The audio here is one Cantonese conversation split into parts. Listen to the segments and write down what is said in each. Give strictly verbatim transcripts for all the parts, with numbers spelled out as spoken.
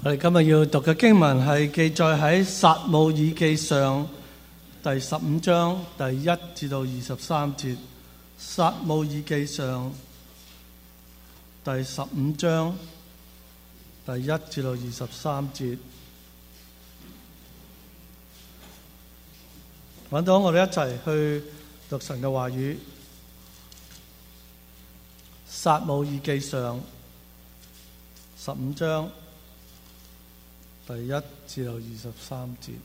我哋今日要讀嘅經文係記載喺撒母耳記上第十五章第一至到二十三節。撒母耳記上第十五章第一至到二十三節。揾到，我哋一齊去讀神嘅話語。撒母耳記上十五章第一至到二十三節。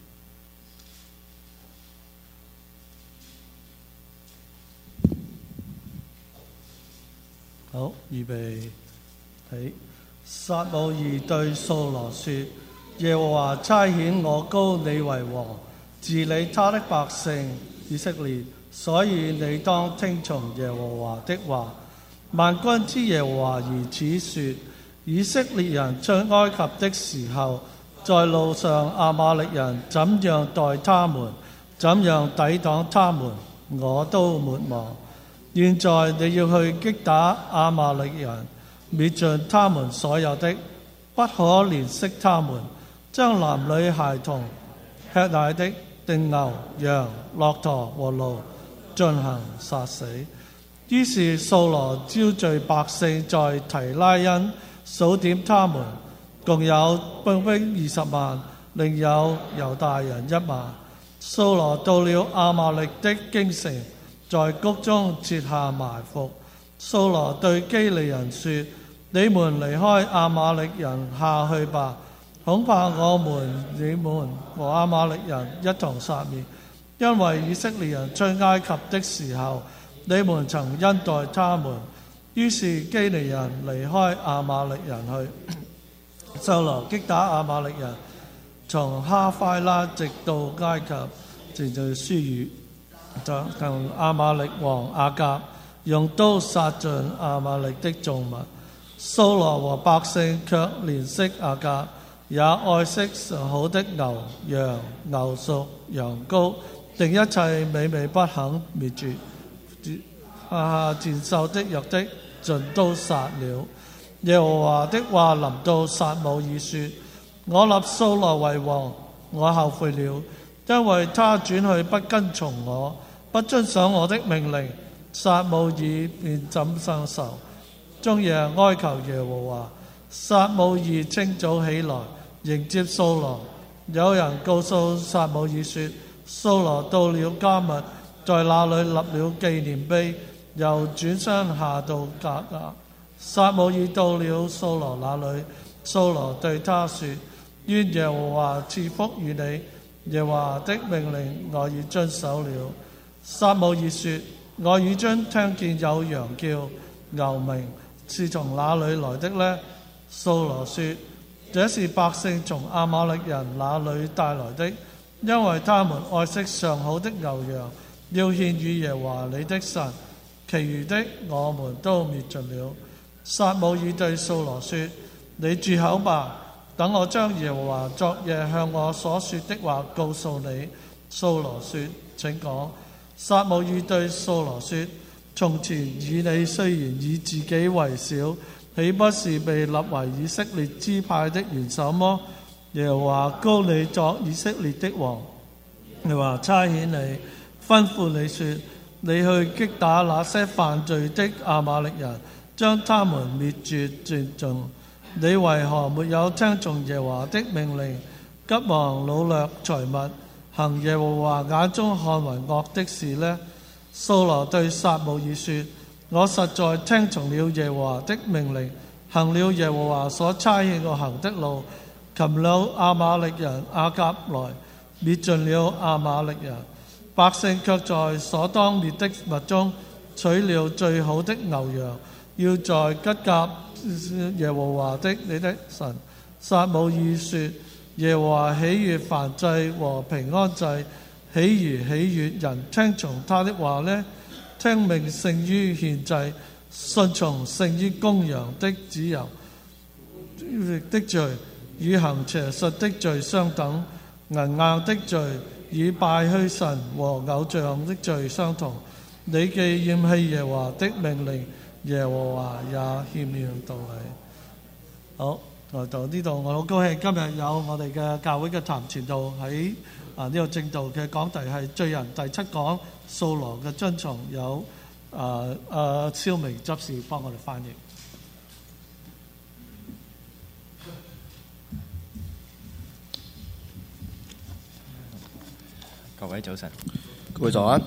好，預備起。撒母耳對掃羅說：耶和華差遣我膏你為王，治理他的百姓以色列，所以你當聽從耶和華的話。萬軍之耶和華如此說：以色列人出埃及的時候，在路上亞瑪力人怎樣待他們，怎樣抵擋他們，我都沒忘。現在你要去擊打亞瑪力人，滅盡他們所有的，不可憐惜他們，將男女孩童、吃奶的、定牛、羊、駱駝和驢進行殺死。於是掃羅招聚百姓在提拉因數點他們，共有兵兵二十萬，另有猶大人一萬。掃羅到了亞瑪力的京城，在谷中設下埋伏。掃羅對基利人說：你們離開亞瑪力人下去吧，恐怕我們你們和亞瑪力人一同殺滅，因為以色列人出埃及的時候，你們曾恩待他們。於是基利人離開亞瑪力人去。掃羅擊打亞瑪力人，從哈快拉直到埃及，直到書珥，就同亞瑪力王亞甲用刀殺盡亞瑪力的眾民。掃羅和百姓卻憐惜亞甲，也愛惜上好的牛羊、牛屬、羊羔，定一切美味不肯滅絕。下下賤獸的肉的盡都殺了。耶和華的話臨到撒母耳說：我立掃羅為王，我後悔了，因為他轉去不跟從我，不遵守我的命令。撒母耳便怎生愁，終夜哀求耶和華。撒母耳清早起來迎接掃羅。有人告訴撒母耳說：掃羅到了迦密，在那裏立了紀念碑，又轉身下到革亞。撒母耳到了掃羅那裏，掃羅對他說：願耶和華賜福與你，耶和華的命令我已遵守了。撒母耳說：我已經聽見有羊叫，牛鳴，是從哪裏來的呢？掃羅說：這是百姓從亞瑪力人那裏帶來的，因為他們愛惜上好的牛羊，要獻與耶和華你的神，其餘的我們都滅盡了。撒母耳對掃羅說：你住口吧，等我將耶和華昨夜向我所說的話告訴你。掃羅說：請講。撒母耳對掃羅說：從前以你雖然以自己為小，豈不是被立為以色列支派的元首麼？耶和華膏你作以色列的王，耶和華差遣你，吩咐你說：你去擊打那些犯罪的亞瑪力人，將他們滅絕絕盡。你為何沒有聽從耶和華的命令，急忙擄掠財物，行耶和華眼中看為惡的事呢？掃羅對撒母耳說：我實在聽從了耶和華的命令，行了耶和華所差遣我行的路，擒了亞瑪力人亞甲來，滅盡了亞瑪力人。百姓卻在所當滅的物中取了最好的牛羊，要在吉甲耶和華的你的神。撒母耳說：耶和華喜悅燔祭和平安祭，豈如喜悅人聽從他的話呢？聽命勝於獻祭，順從勝於公羊的脂油。的罪與行邪術的罪相等，銀硬的罪與拜虛神和偶像的罪相同。你既厭棄耶和華的命令，耶和華也欠了道理。好， 來到呢度，我好高興今日有我哋嘅教會嘅譚傳道喺啊呢個正道嘅講題係罪人第七講掃羅嘅遵從，有啊啊蕭明執事幫我哋翻譯。 各位早晨， 各位早安。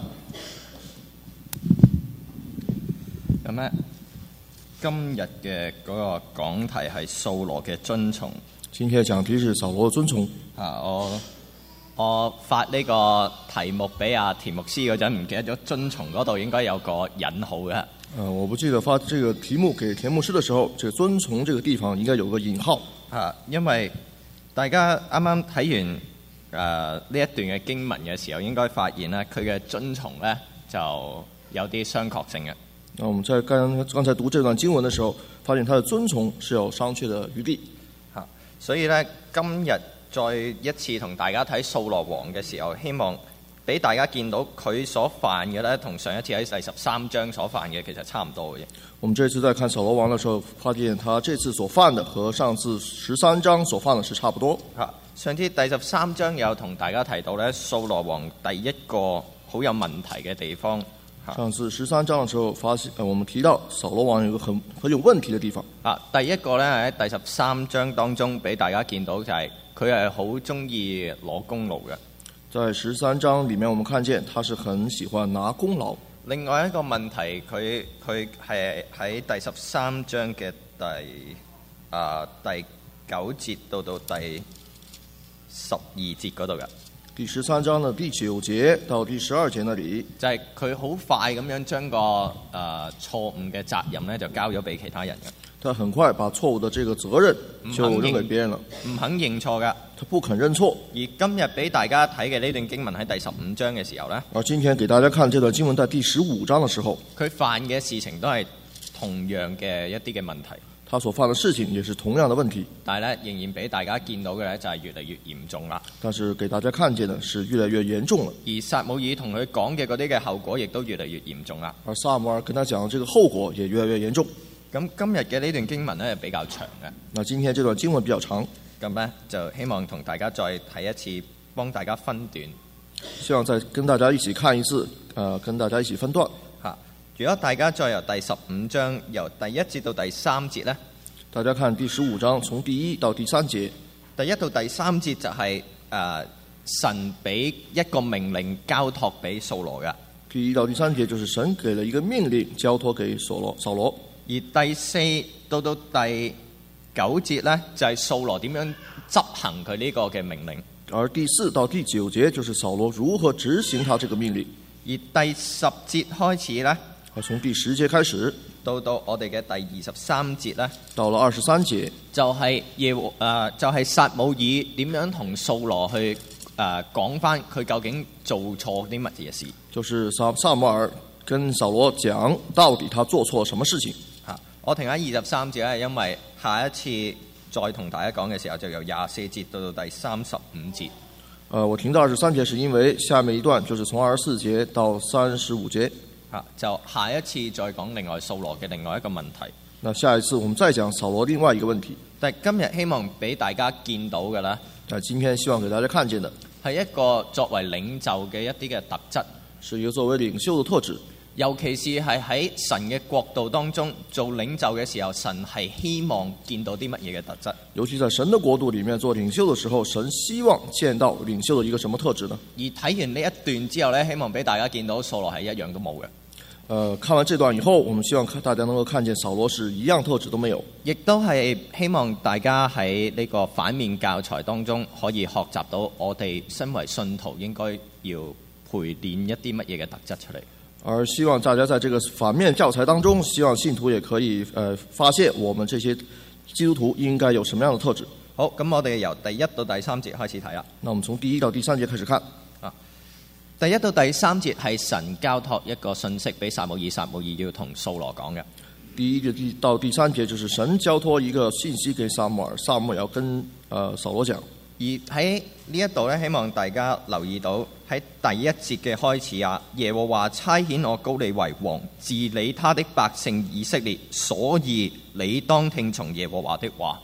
咁咧，今日嘅嗰個講題係掃羅嘅遵從。 今天講題是掃羅的遵從。 啊，我我發呢個題目俾阿田牧師嗰陣，唔記得咗遵從嗰度應該有個引號嘅。 呃，我不記得發這個題目給田牧師的時候，這個遵從這個地方應該有個引號。 啊，因為大家啱啱睇完。誒、呃、呢一段嘅經文嘅時候，應該發現咧，佢嘅遵從咧就有啲商榷性嘅。 那我們在剛剛才讀這段經文嘅時候，發現他的遵從是有商榷的餘地。 嚇，所以咧今日再一次同大家睇掃羅王嘅時候，希望俾大家見到佢所犯嘅咧，同上一次喺第十三章所犯嘅其實差唔多嘅啫。 我們這次在看掃羅王嘅時候，發現他這次所犯的和上次十三章所犯的是差不多。 嚇，上次第十三章有同大家提到咧，掃羅王第一個好有問題嘅地方。 上次十三章嘅時候發現，呃，我們提到掃羅王有一個很很有問題嘅地方。 啊，第一個咧喺第十三章當中俾大家見到就係佢係好中意攞功勞嘅。 在十三章裡面，我們看見他是很喜歡拿功勞。 另外一個問題，佢佢係喺第十三章嘅第啊第九節到到第十二節嗰度嘅。 第十三章的第九節到第十二節那裡， 就係佢好快咁樣將個誒、呃、錯誤嘅責任咧就交咗俾其他人嘅。 他很快把錯誤的這個責任就扔給別人了， 唔肯認錯噶。 他不肯認錯。 而今日俾大家睇嘅呢段經文喺第十五章嘅時候呢， 而今天給大家看這段經文在第十五章的時候， 佢犯嘅事情都係同樣嘅一啲嘅問題。 他所犯的事情也是同樣的問題， 但係咧仍然俾大家見到嘅咧就係越嚟越嚴重啦。 但是給大家看見的是越來越嚴重了。 而撒母耳同佢講嘅嗰啲嘅後果亦都越嚟越嚴重啦。 而撒母耳跟他講這個後果也越來越嚴重。 咁今日嘅呢段經文咧比較長嘅。 那今天這段經文比較長， 咁咧就希望同大家再睇一次，幫大家分段。 希望再跟大家一起看一次，呃，跟大家一起分段。 嚇！如果大家再由第十五章由第一節到第三節咧， 大家看第十五章從第一到第三節， 第一到第三節就係、是、誒、呃、神俾一個命令交託俾掃羅嘅。 第一到第三節就是神給了一個命令交託給掃羅，掃羅。 而第四到到第九節呢，就係、是、掃羅點樣執行佢呢個嘅命令。 而第四到第九節就是掃羅如何執行他這個命令。 而第十節開始呢， 而從第十節開始到到我哋嘅第二十三節呢， 到了二十三節， 就係耶和誒就係撒母耳點樣同掃羅去誒講翻佢究竟做錯啲乜嘢事。 就是撒撒母耳跟掃羅講到底他做錯了什麼事情。 我停喺二十三節咧，因為下一次再同大家講嘅時候，就由廿四節到到第三十五節。 呃，我停到二十三節，是因為下面一段就是從二十四節到三十五節。 啊，就下一次再講另外掃羅嘅另外一個問題。 那下一次我們再講掃羅另外一個問題。 但係今日希望俾大家見到嘅咧， 但今天希望給大家看見的係一個作為領袖嘅一啲嘅特質， 是一個作為領袖的特質。 尤其是係喺神嘅國度當中做領袖嘅時候，神係希望見到啲乜嘢嘅特質？ 尤其在神的國度裡面做領袖的時候，神希望見到領袖的一個什麼特質呢？ 而睇完呢一段之後呢，希望俾大家見到掃羅係一樣都冇嘅。 呃，看完這段以後，我們希望大家能夠看見掃羅是一樣特質都沒有。 亦都係希望大家喺呢個反面教材當中可以學習到我哋身為信徒應該要培練一啲乜嘢嘅特質出嚟。 而希望大家在這個反面教材當中，希望信徒也可以呃發現我們這些基督徒應該有什麼樣的特質。 好，咁我哋由第一到第三節開始睇啦。 那我們從第一到第三節開始看。 啊，第一到第三節係神交託一個信息俾撒母耳，撒母耳要同掃羅講嘅。 第一到第三節就是神交託一個信息給撒母耳，撒母耳要跟呃掃羅講。 而喺呢一度咧，希望大家留意到喺第一節嘅開始啊，耶和華差遣我膏你為王，治理他的百姓以色列，所以你當聽從耶和華的話。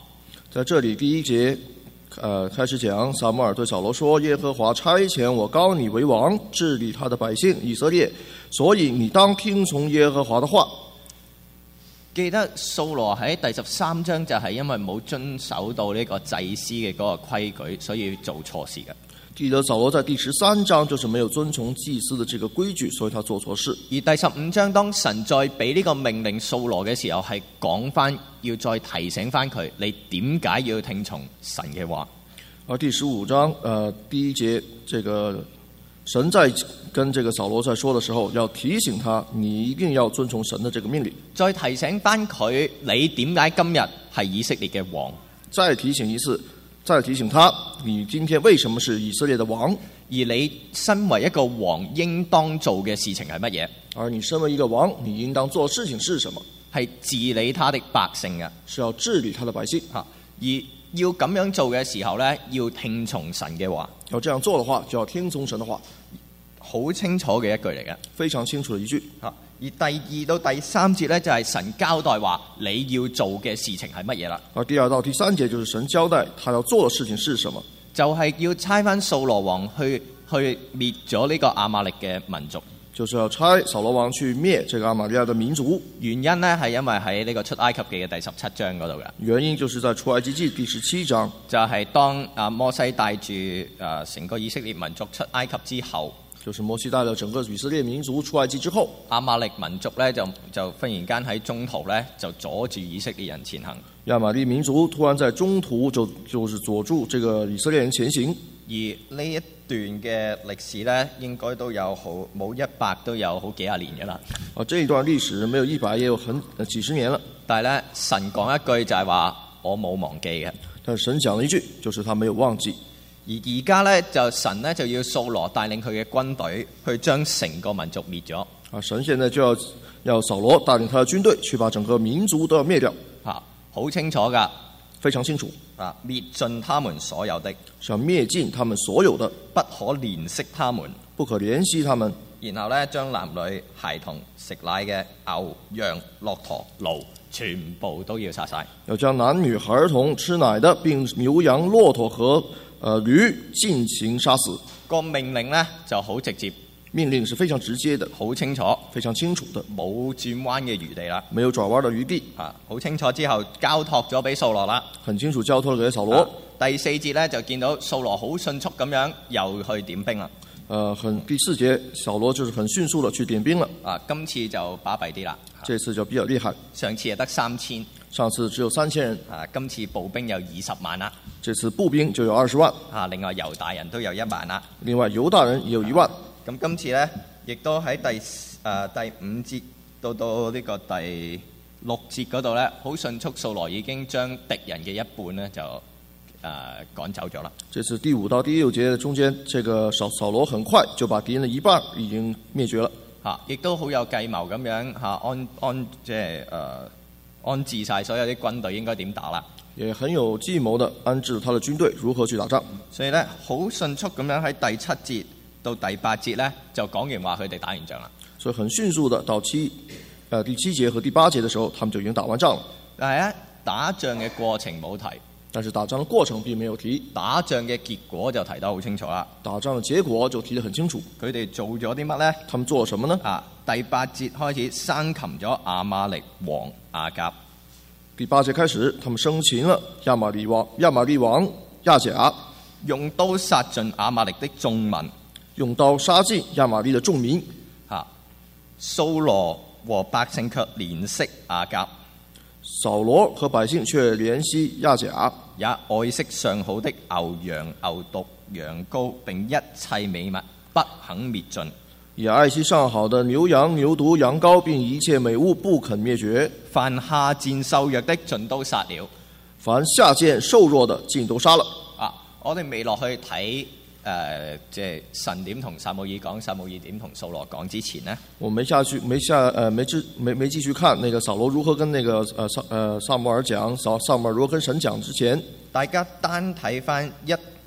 在這裡第一節，呃，開始講撒母耳對掃羅說：耶和華差遣我膏你為王，治理他的百姓以色列，所以你當聽從耶和華的話。 記得掃羅喺第十三章就係因為冇遵守到呢個祭司嘅嗰個規矩，所以做錯事嘅。 記得掃羅在第十三章就是沒有遵從祭司的這個規矩，所以他做錯事。 而第十五章當神再俾呢個命令掃羅嘅時候，係講翻要再提醒翻佢，你點解要聽從神嘅話？ 而第十五章，呃，第一節，這個神在跟這個掃羅在說的時候，要提醒他，你一定要遵從神的這個命令。 再提醒翻佢，你點解今日係以色列嘅王？ 再提醒一次。再提醒他，你今天為什麼是以色列的王？ 而你身為一個王，應當做嘅事情係乜嘢？ 而你身為一個王，你應當做的事情是什麼？ 係治理他的百姓嘅， 是要治理他的百姓。 嚇，而要咁樣做嘅時候呢，要聽從神嘅話。 要這樣做的話，就要聽從神的話。 好清楚嘅一句嚟嘅， 非常清楚的一句。 嚇，而第二到第三節呢，就係神交代話你要做嘅事情係乜嘢啦。 而第二到第三節就是神交代他要做的事情是什麼，就係要差翻掃羅王去去滅咗呢個亞瑪力嘅民族。 就是要差掃羅王去滅這個亞瑪利亞的民族。 原因呢，係因為喺呢個出埃及記嘅第十七章嗰度嘅。 原因就是在出埃及記第十七章， 就係當啊摩西帶住啊成個以色列民族出埃及之後。 就是摩西帶了整個以色列民族出埃及之後， 亞瑪力民族咧就就忽然間喺中途咧就阻住以色列人前行。 亞瑪力民族突然在中途就就是阻住這個以色列人前行。 而呢一段嘅歷史咧，應該都有好冇一百都有好幾廿年嘅啦。 啊，這一段歷史沒有一百也有很幾十年了。 但係咧，神講一句就係話我冇忘記嘅。 但是神講了一句，就是他沒有忘記。 而而家咧就神咧就要掃羅帶領佢嘅軍隊去將成個民族滅咗。 啊，神現在就要要掃羅帶領他的軍隊去把整個民族都要滅掉。 嚇，好清楚㗎， 非常清楚。 啊，滅盡他們所有的， 是要滅盡他們所有的， 不可憐惜他們， 不可憐惜他們。 然後咧將男女孩童食奶嘅牛羊駱駝驢全部都要殺晒。 要將男女孩童吃奶的，並牛羊駱駝和呃驢盡情殺死。 個命令呢就好直接， 命令是非常直接的， 好清楚， 非常清楚的， 冇轉彎嘅餘地啦， 沒有轉彎的餘地。 啊，好清楚之後交託咗俾掃羅啦， 很清楚交託咗給掃羅。 啊，第四節呢就見到掃羅好迅速咁樣又去點兵啦。 呃，很第四節，掃羅就是很迅速的去點兵了。 啊，今次就巴閉啲啦。 這次就比較厲害。 上次係得三千， 上次只有三千人。 啊，今次步兵有二十萬啦。 這次步兵就有二十萬。啊， 另外猶大人都有一萬啦。 另外猶大人也有一萬。 咁、啊、今次呢，亦都喺第誒、呃、第五節到到呢個第六節嗰度呢，好迅速，掃羅已經將敵人嘅一半呢就。誒、呃、趕走咗啦！ 這是第五到第六節中間，這個掃掃羅很快就把敵人的一半已經滅絕了。嚇，亦都好有計謀咁樣嚇安安即係誒安置晒所有啲軍隊應該點打啦。也很有計謀的安置他的軍隊如何去打仗。所以咧，好迅速咁樣喺第七節到第八節咧，就講完話佢哋打完仗啦。所以很迅速的到七誒、呃、第七節和第八節的時候，他們就已經打完仗了。但係咧，打仗嘅過程冇提。但是打仗的過程並沒有提，打仗嘅結果就提得好清楚啦。打仗的結果就提得很清楚。佢哋做咗啲乜呢？他們做了什麼呢？啊，第八節開始生擒咗亞瑪力王亞甲。第八節開始，他們生擒了亞瑪力王亞瑪力王亞甲，用刀殺盡亞瑪力的眾民，用刀殺盡亞瑪力的眾民。啊，掃羅和百姓卻憐惜亞甲。掃羅和百姓卻憐惜亞甲，也愛惜上好的牛羊、牛犢、羊羔，並一切美物，不肯滅盡。也愛惜上好的牛羊、牛犢、羊羔，並一切美物，不肯滅絕。凡下賤瘦弱的，盡都殺了；凡下賤瘦弱的，盡都殺了。啊，我哋未落去睇。誒、呃，即係神點同撒母耳講，撒母耳點同掃羅講之前呢，我沒下去，沒下，呃，沒繼沒沒繼續看那個掃羅如何跟那個，呃，撒，呃，撒母耳講，撒撒母耳如何跟神講之前，大家單睇翻一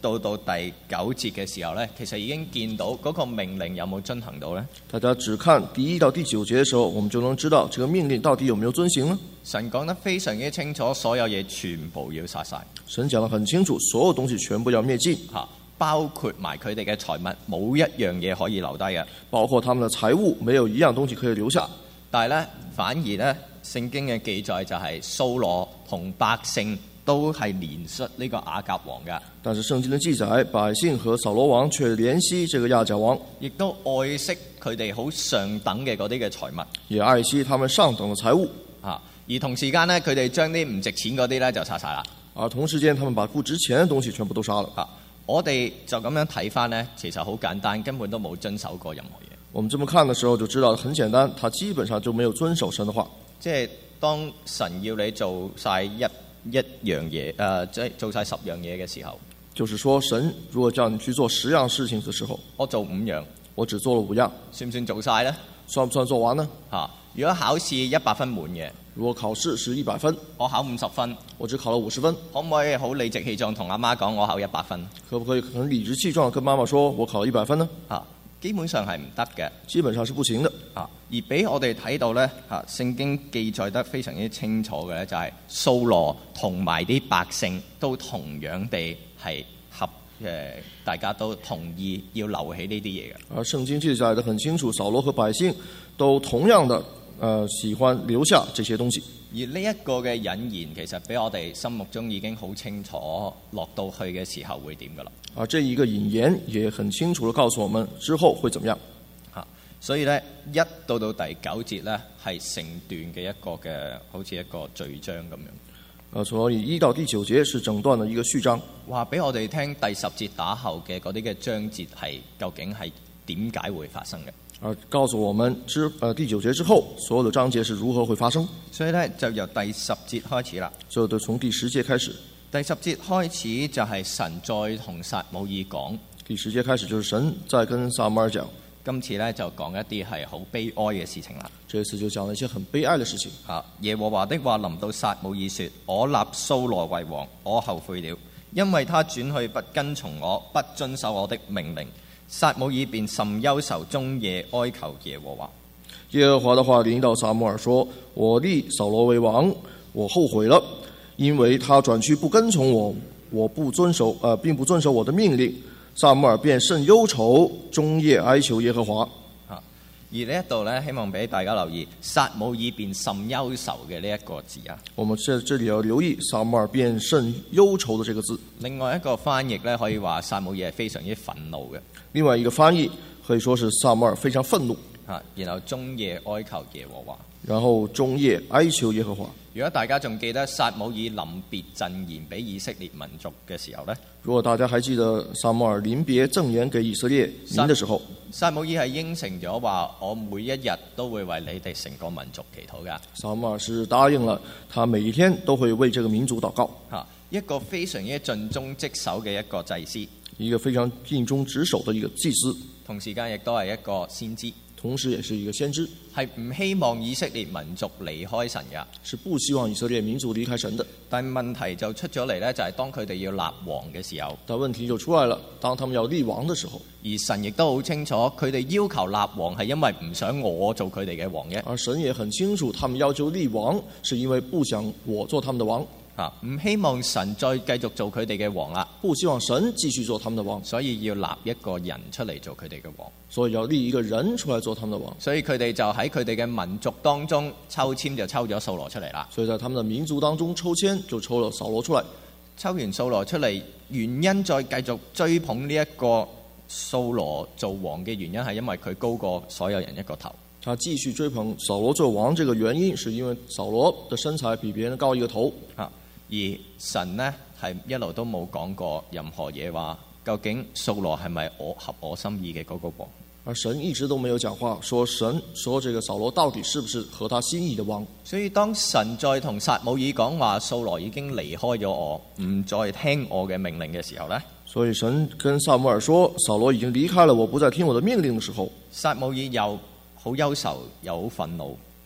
到到第九節嘅時候呢，其實已經見到嗰個命令有冇遵行到呢？ 大家只看第一到第九節的時候，我們就能知道這個命令到底有沒有遵行呢？ 神講得非常之清楚，所有嘢全部要殺晒。 神講得很清楚，所有東西全部要滅盡， 包括埋佢哋嘅財物，冇一樣嘢可以留低嘅。 包括他們的財物，沒有一樣東西可以留下。 但係呢，反而呢，聖經嘅記載就係掃羅同百姓都係憐恤呢個亞甲王嘅。 但是聖經的記載，百姓和掃羅王卻憐惜這個亞甲王， 亦都愛惜佢哋好上等嘅嗰啲嘅財物， 也愛惜他們上等的財物。 啊，而同時間呢，佢哋將啲唔值錢嗰啲呢就殺晒啦。 而同時間，他們把不值錢的東西全部都殺了。 啊，我哋就咁樣睇翻呢，其實好簡單，根本都冇遵守過任何嘢。 我們這麼看的時候就知道很簡單，他基本上就沒有遵守神的話。 即係當神要你做晒一一樣嘢，誒即係做晒十樣嘢嘅時候， 就是說神如果叫你去做十樣事情的時候， 我做五樣， 我只做了五樣， 算唔算做晒呢？ 算不算做完呢？ 嚇！如果考試一百分滿嘅， 如果考試是一百分， 我考五十分， 我只考了五十分， 可唔可以好理直氣壯同阿媽講我考一百分？ 可不可以很理直氣壯跟媽媽說我考了一百分呢？ 啊，基本上係唔得嘅， 基本上是不行的。 啊，而俾我哋睇到呢，嚇聖經記載得非常之清楚嘅咧，就係掃羅同埋啲百姓都同樣地係合誒，大家都同意要留起呢啲嘢嘅。 而聖經記載得很清楚，掃羅和百姓都同樣的。呃，喜歡留下這些東西， 而呢一個嘅引言其實俾我哋心目中已經好清楚，落到去嘅時候會點噶啦。 啊，這一個引言也很清楚地告訴我們之後會怎麼樣。 啊，所以呢，一到到第九節呢，係成段嘅一個嘅，好似一個序章咁樣。 啊，所以一到第九節是整段的一個序章。 話俾我哋聽第十節打後嘅嗰啲嘅章節係究竟係點解會發生嘅？ 而告訴我們之呃第九節之後，所有的章節是如何會發生。 所以呢，就由第十節開始啦。 就就從第十節開始。 第十節開始就係神再同撒母耳講。 第十節開始就是神再跟撒母耳講。 今次呢，就講一啲係好悲哀嘅事情啦。 這次就講了一些很悲哀的事情。 啊，耶和華的話臨到撒母耳說：我立掃羅為王，我後悔了，因為他轉去不跟從我，不遵守我的命令。撒母耳便甚憂愁，終夜哀求耶和華。 耶和華的話臨到撒母耳說：我立掃羅為王，我後悔了，因為他轉去不跟從我，我不遵守，呃，並不遵守我的命令。撒母耳便甚憂愁，終夜哀求耶和華。 啊，而呢一度呢，希望俾大家留意撒母耳便甚憂愁嘅呢一個字啊。 我們這這裡要留意撒母耳便甚憂愁的這個字。 另外一個翻譯呢，可以話撒母耳係非常之憤怒嘅。 另外一個翻譯可以說是撒母耳非常憤怒， 啊，然後終夜哀求耶和華， 然後終夜哀求耶和華。 如果大家仲記得撒母耳臨別贈言俾以色列民族嘅時候呢， 如果大家還記得撒母耳臨別贈言給以色列民的時候， 撒母耳係應承咗話，我每一日都會為你哋成個民族祈禱㗎。 撒母耳是答應了，他每一天都會為這個民族禱告。 嚇，一個非常之盡忠職守嘅一個祭司， 一個非常盡忠職守的一個祭司， 同時間亦都係一個先知， 同時也是一個先知， 係唔希望以色列民族離開神㗎， 是不希望以色列民族離開神的。 但問題就出咗嚟呢，就係當佢哋要立王嘅時候， 但問題就出來了，當他們要立王的時候， 而神亦都好清楚，佢哋要求立王係因為唔想我做佢哋嘅王嘅， 而神也很清楚，他們要求立王是因為不想我做他們的王。 啊，唔希望神再繼續做佢哋嘅王啦， 不希望神繼續做他們的王， 所以要立一個人出嚟做佢哋嘅王， 所以要立一個人出來做他們的王， 所以佢哋就喺佢哋嘅民族當中抽籤就抽咗掃羅出嚟啦。 所以在他們的民族當中抽籤就抽了掃羅出來， 抽完掃羅出嚟，原因再繼續追捧呢一個掃羅做王嘅原因係因為佢高過所有人一個頭。 他繼續追捧掃羅做王，這個原因是因為掃羅的身材比別人高一個頭。 啊，而神呢係一路都冇講過任何嘢話，究竟掃羅係咪我合我心意嘅嗰個王？ 而神一直都沒有講話，說神說這個掃羅到底是不是合他心意的王？ 所以當神再同撒母耳講話，掃羅已經離開咗我，唔再聽我嘅命令嘅時候呢， 所以神跟撒母耳說，掃羅已經離開了我，不再聽我的命令的時候， 撒母耳又好憂愁又好憤怒。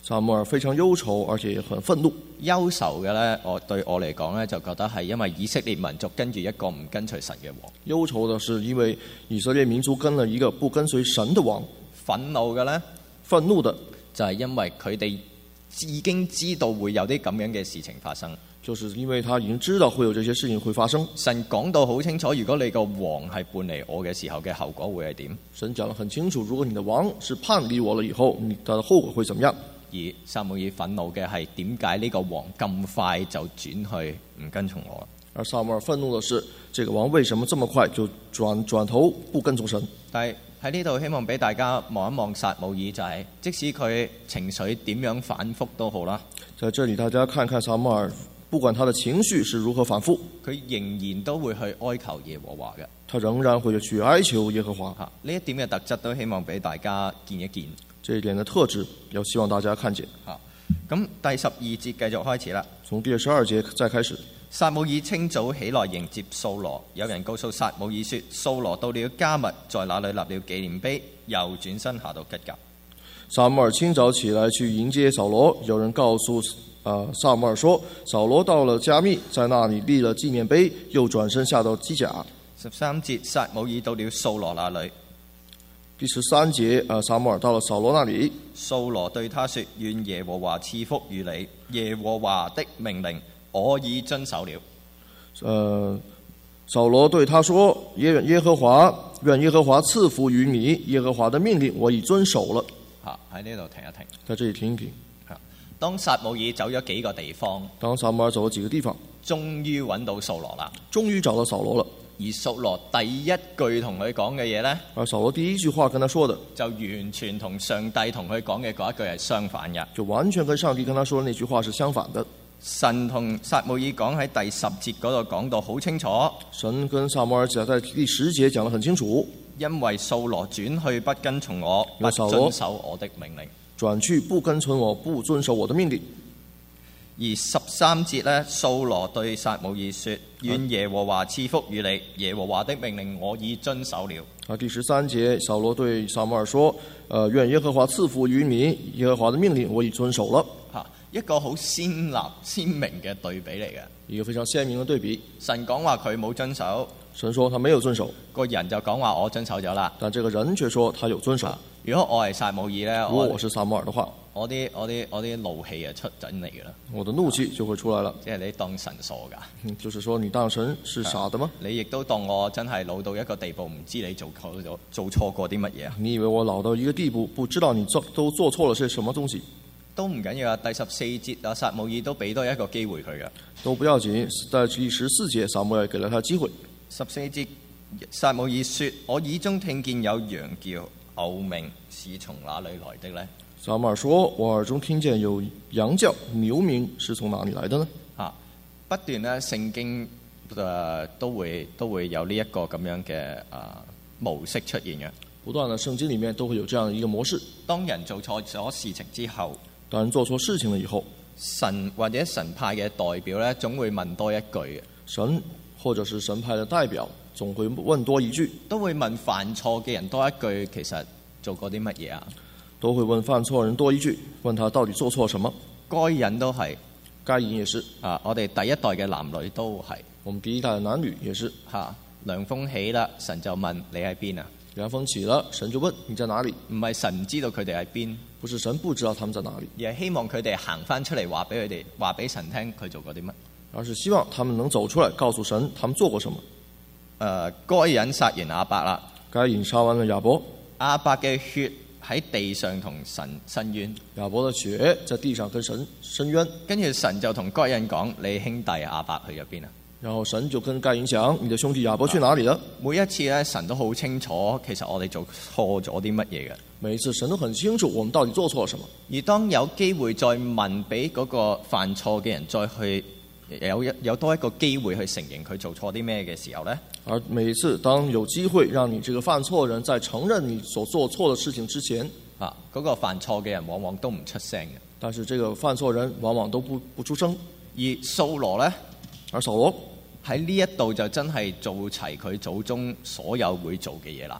撒母耳非常憂愁，而且也很憤怒。 憂愁嘅呢，我對我嚟講呢，就覺得係因為以色列民族跟住一個唔跟隨神嘅王。 憂愁的是因為以色列民族跟了一個不跟隨神的王。 憤怒嘅呢， 憤怒的就係因為佢哋已經知道會有啲咁樣嘅事情發生。 就是因為他已經知道會有這些事情會發生。 神講到好清楚，如果你個王係叛離我嘅時候嘅後果會係點？ 神講得很清楚，如果你的王是叛離我了以後，你的後果會怎麼樣？ 而撒母耳憤怒嘅係點解呢個王咁快就轉去唔跟從我？ 而撒母耳憤怒的是，這個王為什麼這麼快就轉轉頭不跟從神？ 但係喺呢度希望俾大家望一望撒母耳，就係即使佢情緒點樣反覆都好啦。 在這裡大家看看撒母耳，不管他的情緒是如何反覆， 佢仍然都會去哀求耶和華嘅。 他仍然會去哀求耶和華。 嚇，呢一點嘅特質都希望俾大家見一見。 這一點的特質，要希望大家看見。 嚇，咁第十二節繼續開始啦。 從第十二節再開始。 撒母耳清早起來迎接掃羅，有人告訴撒母耳說：掃羅到了迦密，在那裡立了紀念碑，又轉身下到吉甲。 撒母耳清早起來去迎接掃羅，有人告訴啊撒母耳說：掃羅到了迦密，在那裡立了紀念碑，又轉身下到基甲。 十三節，撒母耳到了掃羅那裡。 第十三節，啊撒母耳到了掃羅那裡。 掃羅對他說：願耶和華賜福與你，耶和華的命令我已遵守了。 呃，掃羅對他說：耶耶和華，願耶和華賜福於你，耶和華的命令我已遵守了。 嚇，喺呢度停一停。 在這裡停一停。 嚇，當撒母耳走咗幾個地方， 當撒母耳走咗幾個地方， 終於揾到掃羅啦。 終於找到掃羅了。 而掃羅第一句同佢講嘅嘢呢， 而掃羅第一句話跟他說的， 就完全同上帝同佢講嘅嗰一句係相反嘅。 就完全跟上帝跟他說的那句話是相反的。 神同撒母耳講喺第十節嗰度講到好清楚。 神跟撒母耳講在第十節講得很清楚。 因為掃羅轉去不跟從我，不遵守我的命令。 轉去不跟從我，不遵守我的命令。 而十三節呢，掃羅對撒母耳說：願耶和華賜福與你，耶和華的命令我已遵守了。 啊，第十三節，掃羅對撒母耳說：呃，願耶和華賜福於你，耶和華的命令我已遵守了。 嚇，一個好鮮立鮮明嘅對比嚟嘅， 一個非常鮮明嘅對比。 神講話佢冇遵守， 神說他沒有遵守， 個人就講話我遵守咗啦。 但這個人卻說他有遵守。 如果我係撒母耳呢， 如果我是撒母耳的話， 我啲我啲我啲怒氣啊出緊嚟嘅啦。 我的怒氣就會出來了。 即係你當神傻㗎？ 嗯，就是說你當神是傻的嗎？ 你亦都當我真係老到一個地步，唔知你做錯咗做錯過啲乜嘢啊？ 你以為我老到一個地步，不知道你做都做錯了些什麼東西？ 都唔緊要啊！第十四節啊，撒母耳都俾多一個機會佢嘅。 都不要緊，在第十四節，撒母耳給了他機會。 十四節，撒母耳說：我耳中聽見有羊叫，牛鳴是從哪裡來的呢？ 撒母耳說：我耳中聽見有羊叫，牛鳴是從哪裡來的呢？ 啊，不斷咧，聖經誒、呃、都會都會有呢一個咁樣嘅誒、呃、模式出現嘅。 不斷嘅聖經裡面都會有這樣一個模式。 當人做錯咗事情之後， 當人做錯事情了以後， 神或者神派嘅代表咧，總會問多一句嘅。 神或者是神派嘅代表總會問多一句， 都會問犯錯嘅人多一句，其實做過啲乜嘢啊？ 都會問犯錯人多一句，問他到底做錯什麼。 該隱都係， 該隱也是啊！我哋第一代嘅男女都係， 我們第一代嘅男女也是。 嚇、啊，涼風起啦，神就問你喺邊啊？ 涼風起了，神就問你在哪裡？ 唔係神唔知道佢哋喺邊， 不是神不知道他們在哪裡， 而係希望佢哋行翻出嚟話俾佢哋話俾神聽佢做過啲乜， 而是希望他們能走出來告訴神他們做過什麼。 誒、呃，該隱殺完亞伯啦， 該隱殺完了亞伯， 亞伯嘅血喺地上同神申冤， 亞伯的血在地上跟神申冤， 跟住神就同該隱講：你兄弟亞伯去咗邊啊？ 然後神就跟該隱講：你的兄弟亞伯去哪裡了？ 每一次咧，神都好清楚，其實我哋做錯咗啲乜嘢嘅。 每一次神都很清楚，我們到底做錯了什麼。 而當有機會再問俾嗰個犯錯嘅人，再去有一有多一個機會去承認佢做錯啲咩嘅時候呢， 而每一次當有機會讓你這個犯錯人在承認你所做錯的事情之前， 啊，嗰、那個犯錯嘅人往往都唔出聲嘅。 但是這個犯錯人往往都不不出聲。 而掃羅呢， 而掃羅喺呢一度就真係做齊佢祖宗所有會做嘅嘢啦。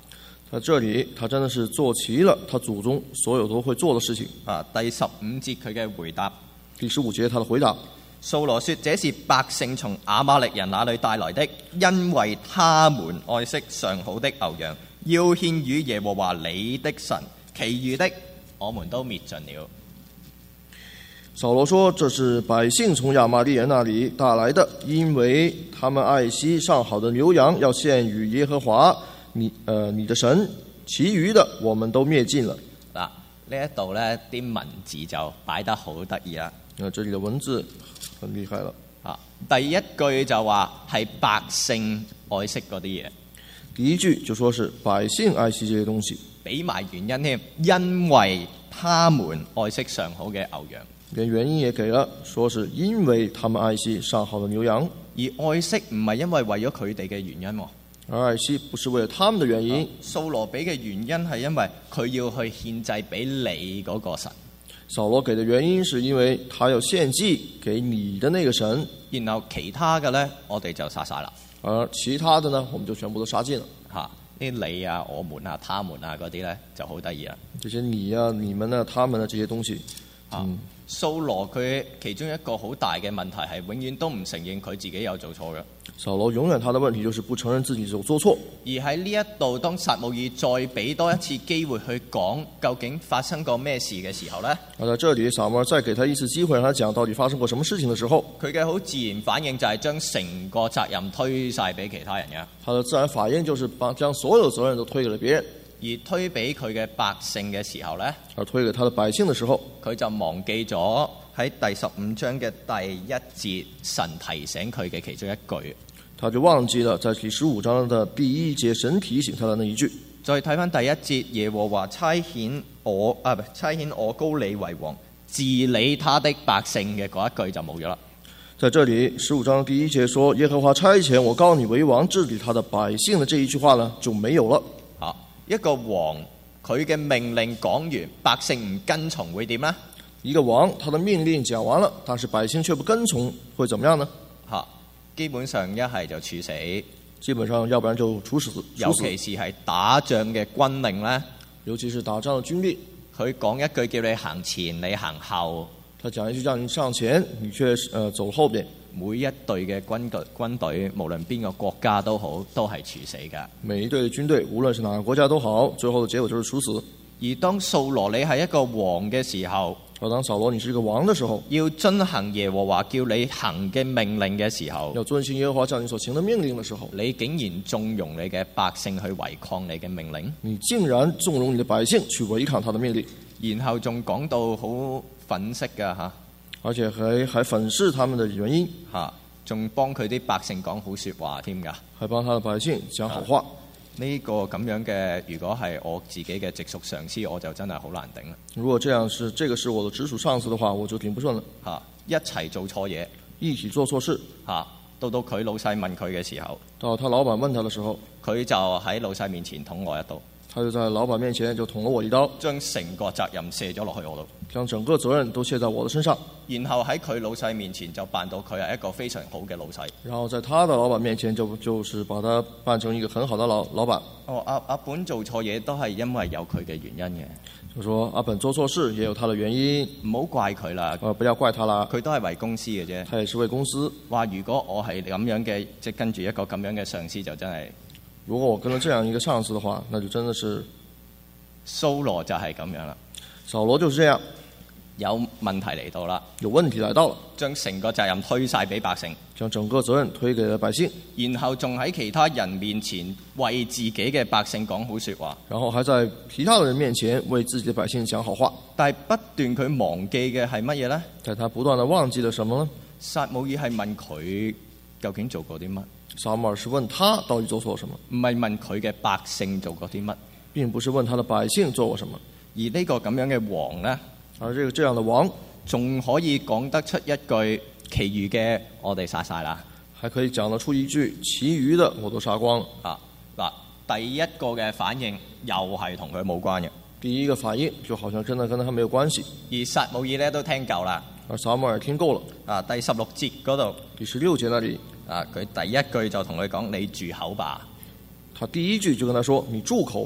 在這裡，他真的是做齊了他祖宗所有都會做的事情。 啊，第十五節佢嘅回答， 第十五節他的回答， 掃羅說：這是百姓從亞瑪力人那裡帶來的，因為他們愛惜上好的牛羊，要獻與耶和華你的神，其餘的我們都滅盡了。 掃羅說：這是百姓從亞瑪力人那裡帶來的，因為他們愛惜上好的牛羊，要獻與耶和華你呃你的神，其餘的我們都滅盡了。 嗱，呢一度呢啲文字就擺得好得意啦。 啊，這裡的文字很厲害了。 啊，第一句就話係百姓愛惜嗰啲嘢。 第一句就說是百姓愛惜這些東西， 俾埋原因添，因為他們愛惜上好嘅牛羊。 連原因也給了，說是因為他們愛惜上好的牛羊。 而愛惜唔係因為為咗佢哋嘅原因， 而愛惜不是為了他們的原因。 掃羅俾嘅原因係因為佢要去獻祭俾你嗰個神。 掃羅給的原因是因為他要獻祭給你的那個神。 然後其他嘅呢，我哋就殺晒啦。 而其他的呢，我們就全部都殺盡了。 嚇，啲你啊、我們啊、他們啊嗰啲呢，就好得意啦。 這些你啊、你們啊、他們啊這些東西，嗯。 掃羅佢其中一個好大嘅問題係永遠都唔承認佢自己有做錯嘅。 掃羅永遠他的問題就是不承認自己有做錯。 而喺呢一度，當撒母耳再俾多一次機會去講究竟發生過咩事嘅時候呢， 而在這裡，撒母耳再給他一次機會，讓他講到底發生過什麼事情的時候， 佢嘅好自然反應就係將成個責任推晒俾其他人嘅。 他的自然反應就是把將所有責任都推給了別人。 而推俾佢嘅百姓嘅時候呢， 而推給他的百姓的時候， 佢就忘記咗喺第十五章嘅第一節神提醒佢嘅其中一句。 他就忘記了在第十五章的第一節神提醒他的那一句。 再睇翻第一節，耶和華差遣我啊，唔係差遣我膏你為王，治理他的百姓嘅嗰一句就冇咗啦。 在這裡十五章第一節說耶和華差遣我膏你為王，治理他的百姓的這一句話呢就沒有了。 啊，一個王佢嘅命令講完，百姓唔跟從會點呢？ 一個王他的命令講完了，但是百姓卻不跟從，會怎麼樣呢？ 嚇、啊，基本上一係就處死， 基本上要不然就處死。 尤其是係打仗嘅軍令呢， 尤其是打仗嘅軍令， 佢講一句叫你行前，你行後。 他講一句叫你上前，你卻呃走後邊。 每一隊嘅軍隊，軍隊無論邊個國家都好，都係處死㗎。 每一隊嘅軍隊，無論是哪個國家都好，最後嘅結果就是處死。 而當掃羅你係一個王嘅時候， 而當掃羅你是一個王嘅時候， 要遵行耶和華叫你行嘅命令嘅時候， 要遵行耶和華叫你所行嘅命令嘅時候， 你竟然縱容你嘅百姓去違抗你嘅命令， 你竟然縱容你嘅百姓去違抗他的命令， 然後仲講到好粉飾㗎嚇。 而且還還粉飾他們的原因嚇，仲幫佢啲百姓講好説話添㗎， 還幫他的百姓講好話。 呢、這個咁樣嘅，如果係我自己嘅直屬上司，我就真係好難頂啦。 如果這樣是這個是我的直屬上司的話，我就頂不順了。 嚇，一齊做錯嘢， 一起做錯事。 嚇，到到佢老細問佢嘅時候， 到他老闆問他的時候， 佢就喺老細面前捅我一刀。 他就在老闆面前就捅了我一刀， 將成個責任卸咗落去我度， 將整個責任都卸在我的身上。 然後喺佢老細面前就扮到佢係一個非常好嘅老細。 然後在他的老闆面前就就是把他扮成一個很好的老老闆。 哦，阿阿本做錯嘢都係因為有佢嘅原因嘅。 就說阿本做錯事也有他的原因， 唔好怪佢啦。 呃，不要怪他啦， 佢都係為公司嘅啫。 他也是為公司。 話如果我係咁樣嘅，即係跟住一個咁樣嘅上司，就真係。 如果我跟了這樣一個上司的話，那就真的是。 掃羅就係咁樣啦。 掃羅就是這樣。 有問題嚟到啦， 有問題來到了， 將成個責任推晒俾百姓， 將整個責任推給了百姓， 然後仲喺其他人面前為自己嘅百姓講好説話， 然後還在其他人面前為自己的百姓講好話。 但係不斷佢忘記嘅係乜嘢呢？ 但他不斷地忘記了什麼呢？ 撒母耳係問佢究竟做過啲乜？ 撒母耳是問他到底做錯什麼， 唔係問佢嘅百姓做過啲乜， 並不是問他的百姓做過什麼。 而呢個咁樣嘅王呢？ 而這個這樣的王， 仲可以講得出一句，其餘嘅我哋殺晒啦， 還可以講得出一句，其餘的我都殺光了。 啊嗱，第一個嘅反應又係同佢冇關嘅。 第一個反應就好像真的跟他沒有關係。 而撒母耳咧都聽夠啦， 而撒母耳聽夠了。 啊，第十六節嗰度， 第十六節那裡， 啊，佢第一句就同佢講：你住口吧。 他第一句就跟他說：你住口吧。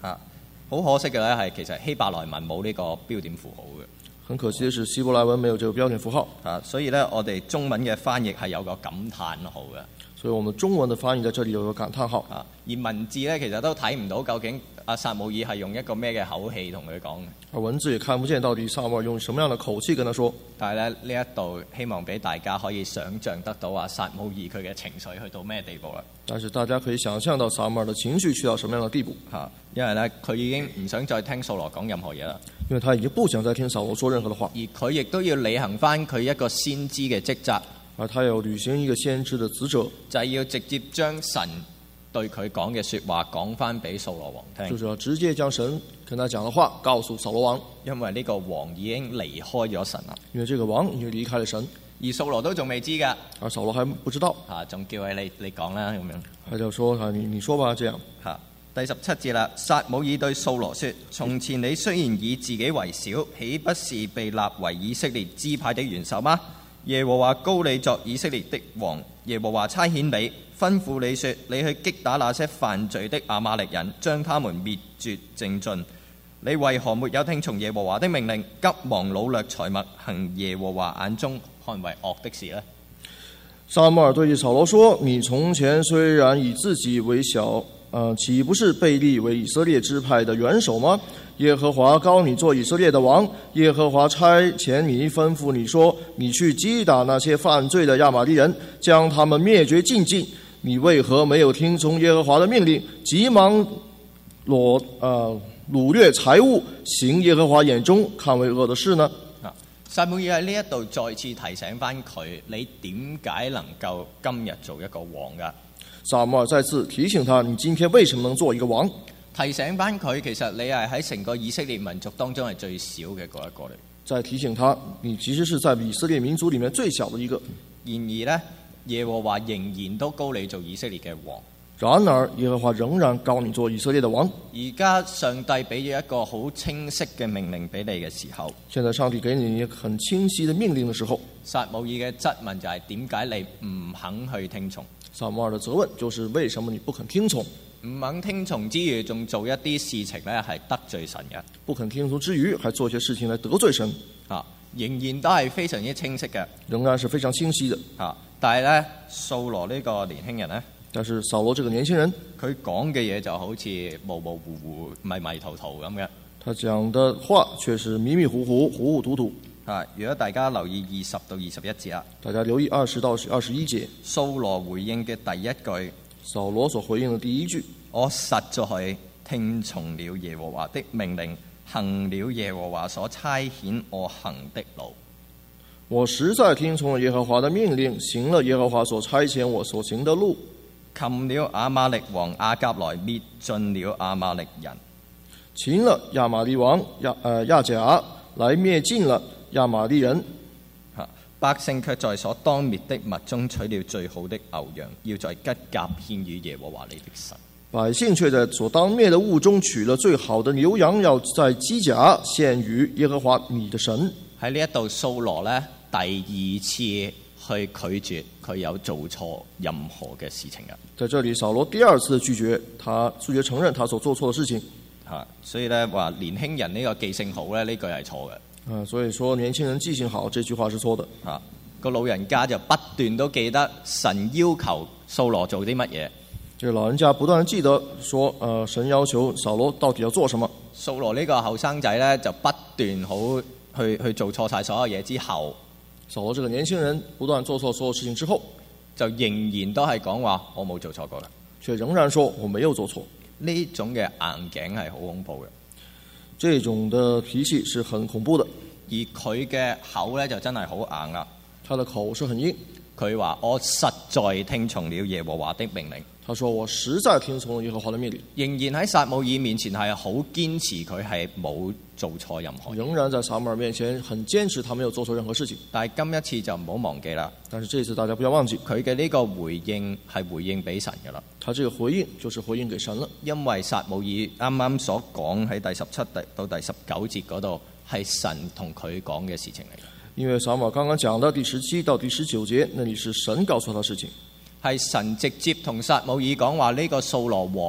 啊，好可惜嘅咧係其實希伯來文冇呢個標點符號嘅。 很可惜的是，希伯來文沒有這個標點符號啊，所以咧我哋中文嘅翻譯係有個感嘆號嘅。 所以我們中文的翻譯在這裡有個感嘆號。 啊，而文字咧其實都睇唔到究竟阿撒母耳係用一個咩嘅口氣同佢講嘅。 而文字也看不見到底撒母耳用什麼樣的口氣跟他說。 但係咧呢一度希望俾大家可以想像得到啊撒母耳佢嘅情緒去到咩地步啦。 但是大家可以想象到撒母耳的情緒去到什麼樣的地步。 嚇，因為咧佢已經唔想再聽掃羅講任何嘢啦。 因為他已經不想再聽掃羅說任何的話。 而佢亦都要履行翻佢一個先知嘅職責。 而他有履行一個先知的職責， 就係要直接將神對佢講嘅説話講翻俾掃羅王聽。 就是要直接將神跟他講的話告訴掃羅王。 因為呢個王已經離開咗神啦。 因為這個王已經離開了神。 而掃羅都仲未知㗎。 而掃羅還不知道。 啊，仲叫佢你你講啦咁樣。 他就說啊，你你說吧，這樣。 嚇，第十七節啦，撒母耳對掃羅說：從前你雖然以自己為小，豈不是被立為以色列支派的元首嗎？耶和華膏你作以色列的王，耶和華差遣你，吩咐你說：你去擊打那些犯罪的亞瑪力人，將他們滅絕淨盡。你為何沒有聽從耶和華的命令，急忙擄掠財物，行耶和華眼中看為惡的事呢？ 撒母耳對掃羅說：你從前雖然以自己為小，呃，豈不是被立為以色列支派的元首嗎？耶和華膏你做以色列的王，耶和華差遣你，吩咐你說：你去擊打那些犯罪的亞瑪力人，將他們滅絕盡盡。你為何沒有聽從耶和華的命令，急忙擄呃擄掠財物，行耶和華眼中看為惡的事呢？ 撒母耳喺呢一度再次提醒翻佢：你點解能夠今日做一個王㗎？ 撒母耳再次提醒他：你今天為什麼能做一個王？ 提醒翻佢，其實你係喺成個以色列民族當中係最少嘅嗰一個嚟。 再提醒他，你其實是在以色列民族裡面最小的一個。 然而呢，耶和華仍然都膏你做以色列嘅王。 然而，耶和華仍然膏你做以色列的王。 而家上帝俾咗一個好清晰嘅命令俾你嘅時候， 現在上帝給你一個很清晰的命令的時候， 撒母耳嘅質問就係點解你唔肯去聽從？ 撒母耳的責問就是為什麼你不肯聽從？ 唔肯聽從之餘，仲做一啲事情咧係得罪神嘅。 不肯聽從之餘，還做一些事情來得罪神。 啊，仍然都係非常之清晰嘅。 仍然是非常清晰的。 啊，但係咧，掃羅呢個年輕人咧， 但是掃羅這個年輕人， 佢講嘅嘢就好似模模糊糊、迷迷糊糊咁嘅。 他講的話卻是迷迷糊糊、糊糊塗塗。 啊，如果大家留意二十到二十一節啊， 大家留意二十到二十一節， 掃羅回應嘅第一句。 掃羅所回應的第一句： 我實在聽從了耶和華的命令，行了耶和華所差遣我行的路。 我實在聽從了耶和華的命令，行了耶和華所差遣我所行的路。 擒了亞瑪力王亞甲來滅盡了亞瑪力人。 擒了亞瑪力王亞呃亞甲來滅盡了亞瑪力人。 百姓卻在所當滅的物中取了最好的牛羊，要在吉甲獻與耶和華你的神。 百姓卻在所當滅的物中取了最好的牛羊，要在基甲獻於耶和華你的神。 喺呢一度，掃羅呢第二次去拒絕佢有做錯任何嘅事情啊！ 在這裡，掃羅第二次拒絕他拒絕承認他所做錯的事情。 嚇，所以呢話年輕人呢個記性好咧，呢句係錯嘅。 啊，所以說年輕人記性好，這句話是錯的。 啊，個老人家就不斷都記得神要求掃羅做啲乜嘢。 這個老人家不斷記得說，呃，神要求掃羅到底要做什麼。 掃羅呢個後生仔呢，就不斷好去去做錯晒所有嘢之後， 掃羅這個年輕人不斷做錯所有事情之後， 就仍然都係講話我冇做錯過啦， 卻仍然說我沒有做錯。 呢種嘅硬頸係好恐怖嘅。 這種的脾氣是很恐怖的， 而佢嘅口呢，就真係好硬啦。 他的口是很硬。 佢話我實在聽從了耶和華的命令。 他說我實在聽從了耶和華的命令。 仍然喺撒母耳面前係好堅持佢係冇做錯任何。 仍然在撒母耳面前很堅持他沒有做錯任何事情。 但係今一次就唔好忘記啦。 但是這次大家不要忘記， 佢嘅呢個回應係回應俾神㗎啦。 他這個回應就是回應給神了。 因為撒母耳啱啱所講喺第十七到第十九節嗰度係神同佢講嘅事情嚟嘅。 因為撒母耳剛剛講的第十七到第十九節，那裡是神告訴他的事情， 係神直接同撒母耳講話，呢個掃羅王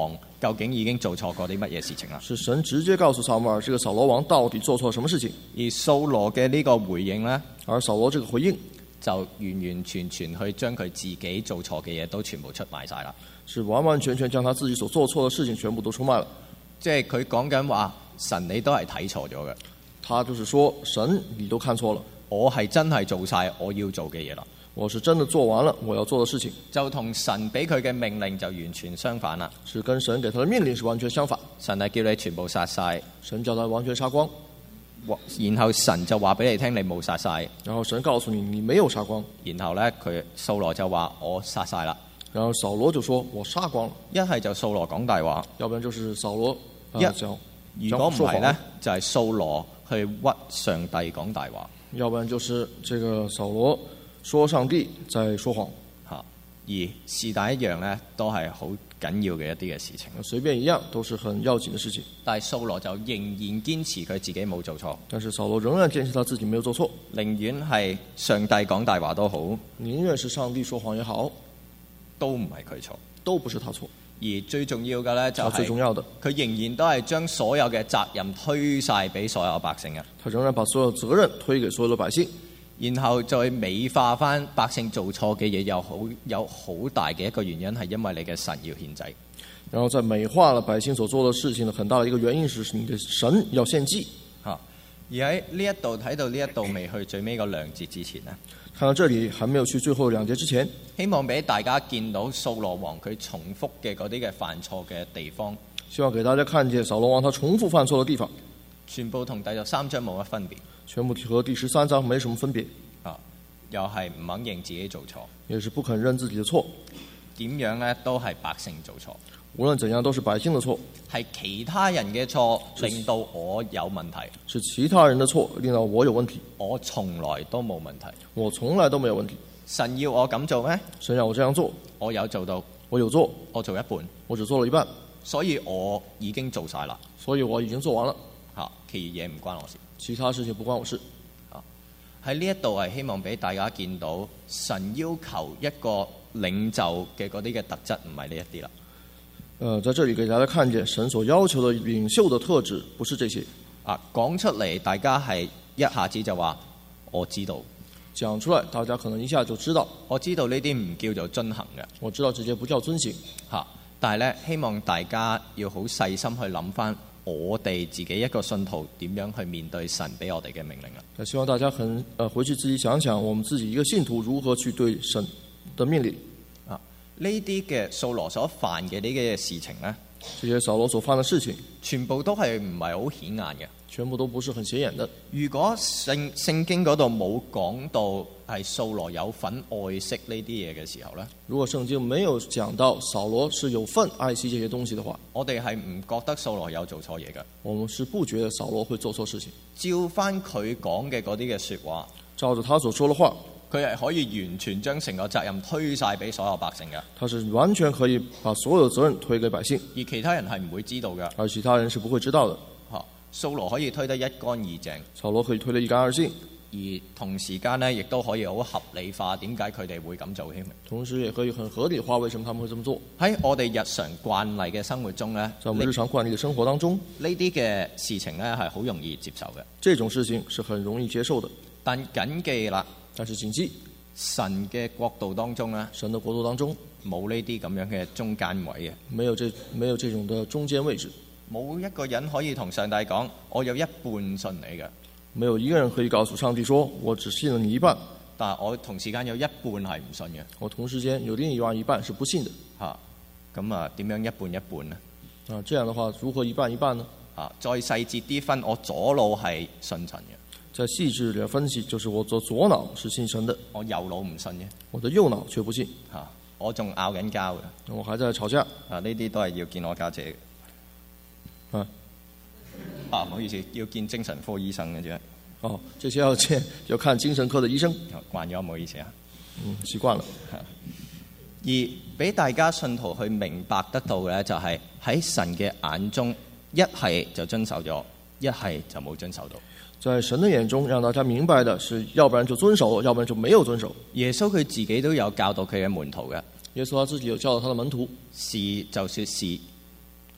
究竟已經做錯過啲乜嘢事情啦。 是神直接告訴撒母耳，這個掃羅王到底做錯了什麼事情。 而掃羅嘅呢個回應呢， 而掃羅這個回應就完完全全去將佢自己做錯嘅嘢都全部出賣晒啦。 是完完全全將他自己所做錯的事情全部都出賣了。 即係佢講緊話，神你都係睇錯咗嘅。 他就是說，神你都看錯了， 我係真係做晒我要做嘅嘢啦。 我是真的做完了我要做的事情， 就同神俾佢嘅命令就完全相反啦。 是跟神給他的命令是完全相反。 神係叫你全部殺晒， 神叫他完全殺光， 然後神就話俾你聽你冇殺晒， 然後神告訴你你沒有殺光， 然後呢，佢掃羅就話我殺晒啦。 然後掃羅就說我殺光了。 一係就掃羅講大話， 要不然就是掃羅、呃、 一講如果唔係呢，就係掃羅去屈上帝講大話。 要不然就是這個掃羅說上帝在說謊。 嚇，而是但一樣呢，都係好緊要嘅一啲嘅事情。 隨便一樣都是很要緊的事情。 但係掃羅就仍然堅持佢自己冇做錯。 但是掃羅仍然堅持他自己沒有做錯， 寧願係上帝講大話都好， 寧願是上帝說謊也好， 都唔係佢錯， 都不是他錯。 而最重要嘅呢，就係最重要的， 佢仍然都係將所有嘅責任推晒俾所有百姓嘅。 他仍然把所有責任推給所有的百姓， 然後再美化翻百姓做錯嘅嘢，有好有好大嘅一個原因係因為你嘅神要獻祭。 然後再美化了百姓所做的事情的很大的一個原因是你的神要獻祭。 嚇！而喺呢一度睇到呢一度未去最尾個兩節之前呢， 看到這裡還沒有去最後兩節之前， 希望俾大家見到掃羅王佢重複嘅嗰啲嘅犯錯嘅地方， 希望給大家看見掃羅王他重複犯錯的地方， 全部同第十三章冇乜分別， 全部和第十三章沒什麼分別。 啊，又係唔肯認自己做錯， 也是不肯認自己的錯， 點樣呢？都係百姓做錯。 無論怎樣都是百姓的錯， 係其他人嘅錯令到我有問題， 是其他人的錯令到我有問題， 我從來都冇問題， 我從來都沒有問題。 神要我咁做咩？ 神讓我這樣做， 我有做到， 我有做， 我做一半， 我只做了一半， 所以我已經做晒啦。 所以我已經做完了， 嚇，其餘嘢唔關我事， 其他事情不關我事。 喺呢一度係希望俾大家見到神要求一個領袖嘅嗰啲嘅特質，唔係呢一啲啦。 呃，在這裡給大家看見神所要求的領袖的特質，不是這些。 啊，講出嚟大家係一下子就話我知道， 講出來大家可能一下就知道， 我知道呢啲唔叫做遵行嘅， 我知道這些不叫遵行。 嚇，但係咧希望大家要好細心去諗翻我哋自己一個信徒點樣去面對神俾我哋嘅命令啦。 希望大家很呃回去自己想想，我們自己一個信徒如何去對神的命令。 啊，呢啲嘅掃羅所犯嘅呢啲嘅事情呢， 這些掃羅所犯的事情， 全部都係唔係好顯眼嘅， 全部都不是很顯眼的。 如果聖聖經嗰度冇講到係掃羅有份愛惜呢啲嘢嘅時候呢， 如果聖經沒有講到掃羅是有份愛惜這些東西的話， 我哋係唔覺得掃羅有做錯嘢嘅。 我們是不覺得掃羅會做錯事情。 照翻佢講嘅嗰啲嘅説話， 照着他所說的話， 佢係可以完全將成個責任推晒俾所有百姓嘅。 他是完全可以把所有責任推給百姓， 而其他人係唔會知道嘅。 而其他人是不會知道的。 嚇，掃羅可以推得一乾二淨， 掃羅可以推得一乾二淨， 而同時間呢，亦都可以好合理化點解佢哋會咁做添。 同時也可以很合理化為什麼他們會這麼做。 喺我哋日常慣例嘅生活中呢， 在我們日常慣例嘅生活當中， 呢啲嘅事情呢係好容易接受嘅。 這種事情是很容易接受的。 但謹記啦， 但是謹記， 神嘅國度當中呢， 神的國度當中冇呢啲咁樣嘅中間位嘅， 沒有這沒有這種的中間位置， 冇一個人可以同上帝講我有一半信你嘅， 沒有一個人可以告訴上帝說我只信了你一半， 但係我同時間有一半係唔信嘅。 我同時間有另一半一半是不信的。 嚇，咁啊點樣一半一半呢？ 啊，這樣的話如何一半一半呢？ 啊，再細節啲分，我左腦係信神嘅。 再細緻地分析，就是我左左腦是信神的， 我右腦唔信嘅。 我的右腦卻不信。 嚇，我仲拗緊交嘅。 我還在吵架。 啊，呢啲都係要見我家姐嘅。啊，啊唔好意思，要見精神科醫生嘅啫。 哦，這些要見要看精神科的醫生。 慣咗，唔好意思啊。 嗯，習慣了。 而俾大家信徒去明白得到嘅咧，就係喺神嘅眼中，一係就遵守咗，一係就冇遵守到。 在神的眼中，讓大家明白的是，要不然就遵守，要不然就沒有遵守。 耶穌佢自己都有教導佢嘅門徒嘅。 耶穌他自己有教導他的門徒， 是就說是，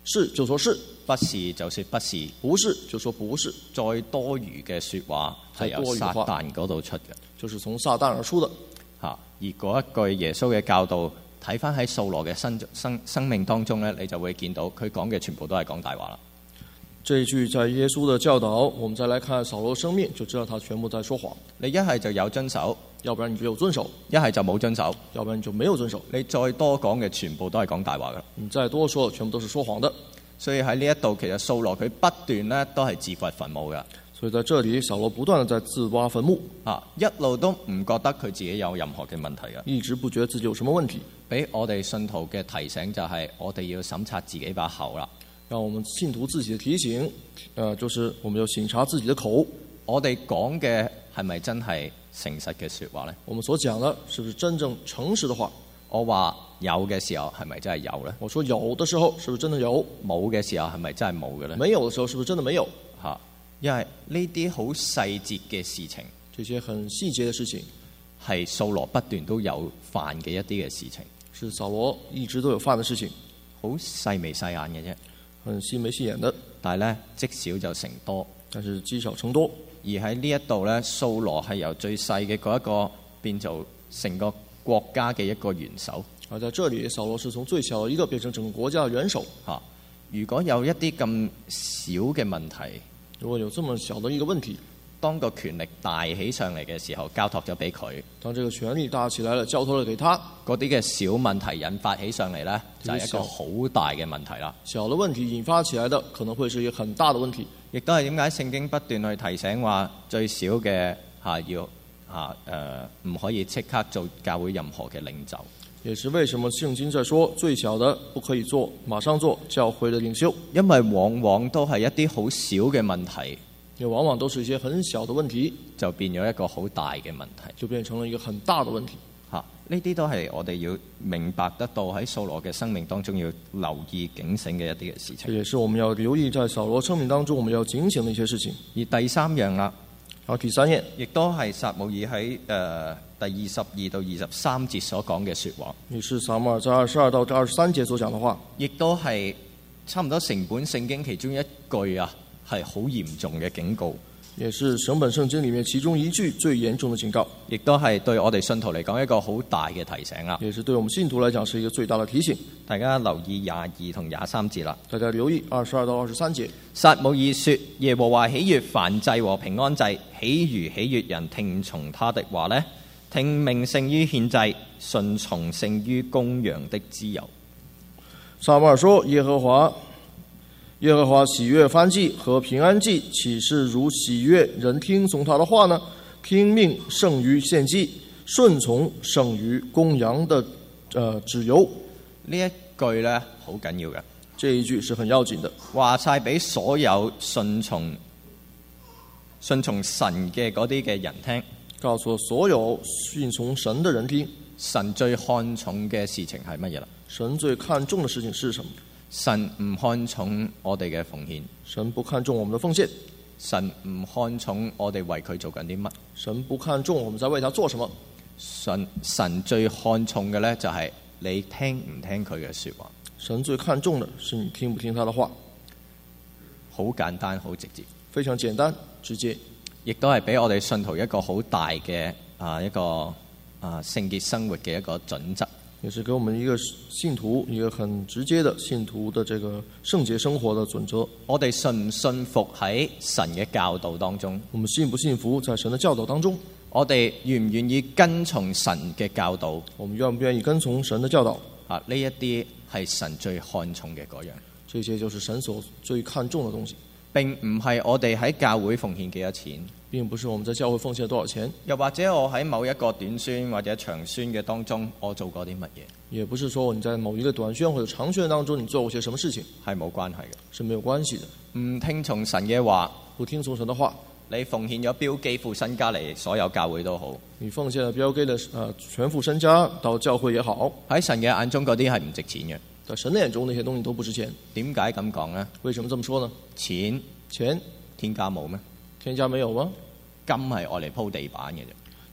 是就說是， 不是就說不是， 不是就說不是。 再多餘嘅説話係由撒旦嗰度出嘅， 就是從撒旦而出的。 嚇，而嗰一句耶穌嘅教導，睇翻喺掃羅嘅生生生命當中咧，你就會見到佢講嘅全部都係講大話啦。 這一句在耶穌的教導，我們再來看掃羅生命，就知道他全部在說謊。 你一係就有遵守， 要不然你就有遵守； 一係就冇遵守， 要不然你就沒有遵守。 你再多講嘅全部都係講大話噶。 你再多說，全部都是說謊的。 所以喺呢一度，其實掃羅佢不斷咧都係自掘墳墓噶。 所以在這裡，掃羅不斷地在自挖墳墓， 啊，一路都唔覺得佢自己有任何嘅問題噶， 一直不覺得自己有什麼問題。 俾我哋信徒嘅提醒就係，我哋要審察自己把口啦。 讓我們信徒自己的提醒，呃，就是我們要審查自己的口。 我哋講嘅係咪真係誠實嘅説話呢？ 我們所講的是不是真正誠實的話？ 我話有嘅時候係咪真係有呢？ 我說有的時候是不是真的有？ 冇嘅時候係咪真係冇嘅呢？ 沒有的時候是不是真的沒有？ 嚇，因為呢啲好細節嘅事情， 這些很細節的事情， 係掃羅不斷都有犯嘅一啲嘅事情， 是掃羅一直都有犯的事情， 好細眉細眼嘅啫， 很細眉細眼的。 但係咧積少就成多， 但是積少成多。 而喺呢一度咧，掃羅係由最細嘅嗰一個變做成個國家嘅一個元首。 而在這裡，掃羅是從最小的一個變成整個國家的元首。 嚇，如果有一啲咁小嘅問題， 如果有這麼小的一個問題， 當個權力大起上嚟嘅時候，交託咗俾佢。 當這個權力大起來了，交託了給他， 嗰啲嘅小問題引發起上嚟呢，就係一個好大嘅問題啦。 小的問題引發起來的，可能會是一個很大的問題。 亦都係點解聖經不斷去提醒話，最少嘅嚇要嚇誒唔可以即刻做教會任何嘅領袖。 也是為什麼聖經在說最小的不可以做，馬上做教會的領袖。因為往往都係一啲好小嘅問題， 也往往都是一些很小的問題， 就變咗一個好大嘅問題， 就變成了一個很大的問題。 嚇，呢啲都係我哋要明白得到喺掃羅嘅生命當中要留意警醒嘅一啲嘅事情。 這也是我們要留意在掃羅生命當中我們要警醒的一些事情。 而第三樣啦， 好，第三樣， 亦都係撒母耳喺誒第二十二到二十三節所講嘅説話。 也是撒母耳在二十二到二十三節所講的話， 亦都係差唔多成本聖經其中一句啊，係好嚴重嘅警告。 也是整本聖經裡面其中一句最嚴重的警告， 亦都係對我哋信徒嚟講一個好大嘅提醒啦。 也是對我們信徒來講是一個最大的提醒。 大家留意廿二同廿三節啦。 大家留意二十二到二十三節。 撒母耳說：耶和華喜悅燔祭和平安祭，豈如喜悅人聽從他的話呢？聽命勝於獻祭，順從勝於公羊的脂油。 撒母耳說：耶和華耶和華喜悅燔祭和平安祭，豈是如喜悅人聽從他的話呢？聽命勝於獻祭，順從勝於公羊的呃脂油。 呢一句呢，好緊要嘅。 這一句是很要緊的， 話晒俾所有順從順從神嘅嗰啲嘅人聽， 告訴所有順從神的人聽。 神最看重嘅事情係乜嘢啦？ 神最看重的事情是什麼？ 神唔看重我哋嘅奉獻， 神不看重我們的奉獻。 神唔看重我哋為佢做緊啲乜， 神不看重我們在為他做什麼。 神神最看重嘅呢，就係你聽唔聽佢嘅說話。 神最看重的是你聽不聽他的話。 好簡單，好直接， 非常簡單直接， 亦都係俾我哋信徒一個好大嘅啊一個啊聖潔生活嘅一個準則。 也是給我們一個信徒一個很直接的信徒的這個聖潔生活的準則。 我哋信唔信服喺神嘅教導當中？ 我們信不信服在神的教導當中？ 我哋願唔願意跟從神嘅教導？ 我們願不願意跟從神的教導？ 啊，呢一啲係神最看重嘅嗰樣。 這些就是神所最看重的東西。 並唔係我哋喺教會奉獻幾多錢， 並不是我們在教會奉獻了多少錢， 又或者我喺某一個短宣或者長宣嘅當中，我做過啲乜嘢？ 也不是說你在某一個短宣或者長宣當中，你做過些什麼事情， 係冇關係嘅， 是沒有關係的。 唔聽從神嘅話， 不聽從神的話， 你奉獻咗標基副身家嚟所有教會都好， 你奉獻了標基的呃全副身家到教會也好， 喺神嘅眼中嗰啲係唔值錢嘅。 在神的眼中那些東西都不值錢。 點解咁講呢？ 為什麼這麼說呢？ 錢錢天家冇咩？ 天家沒有嗎？ 金係愛嚟鋪地板嘅啫。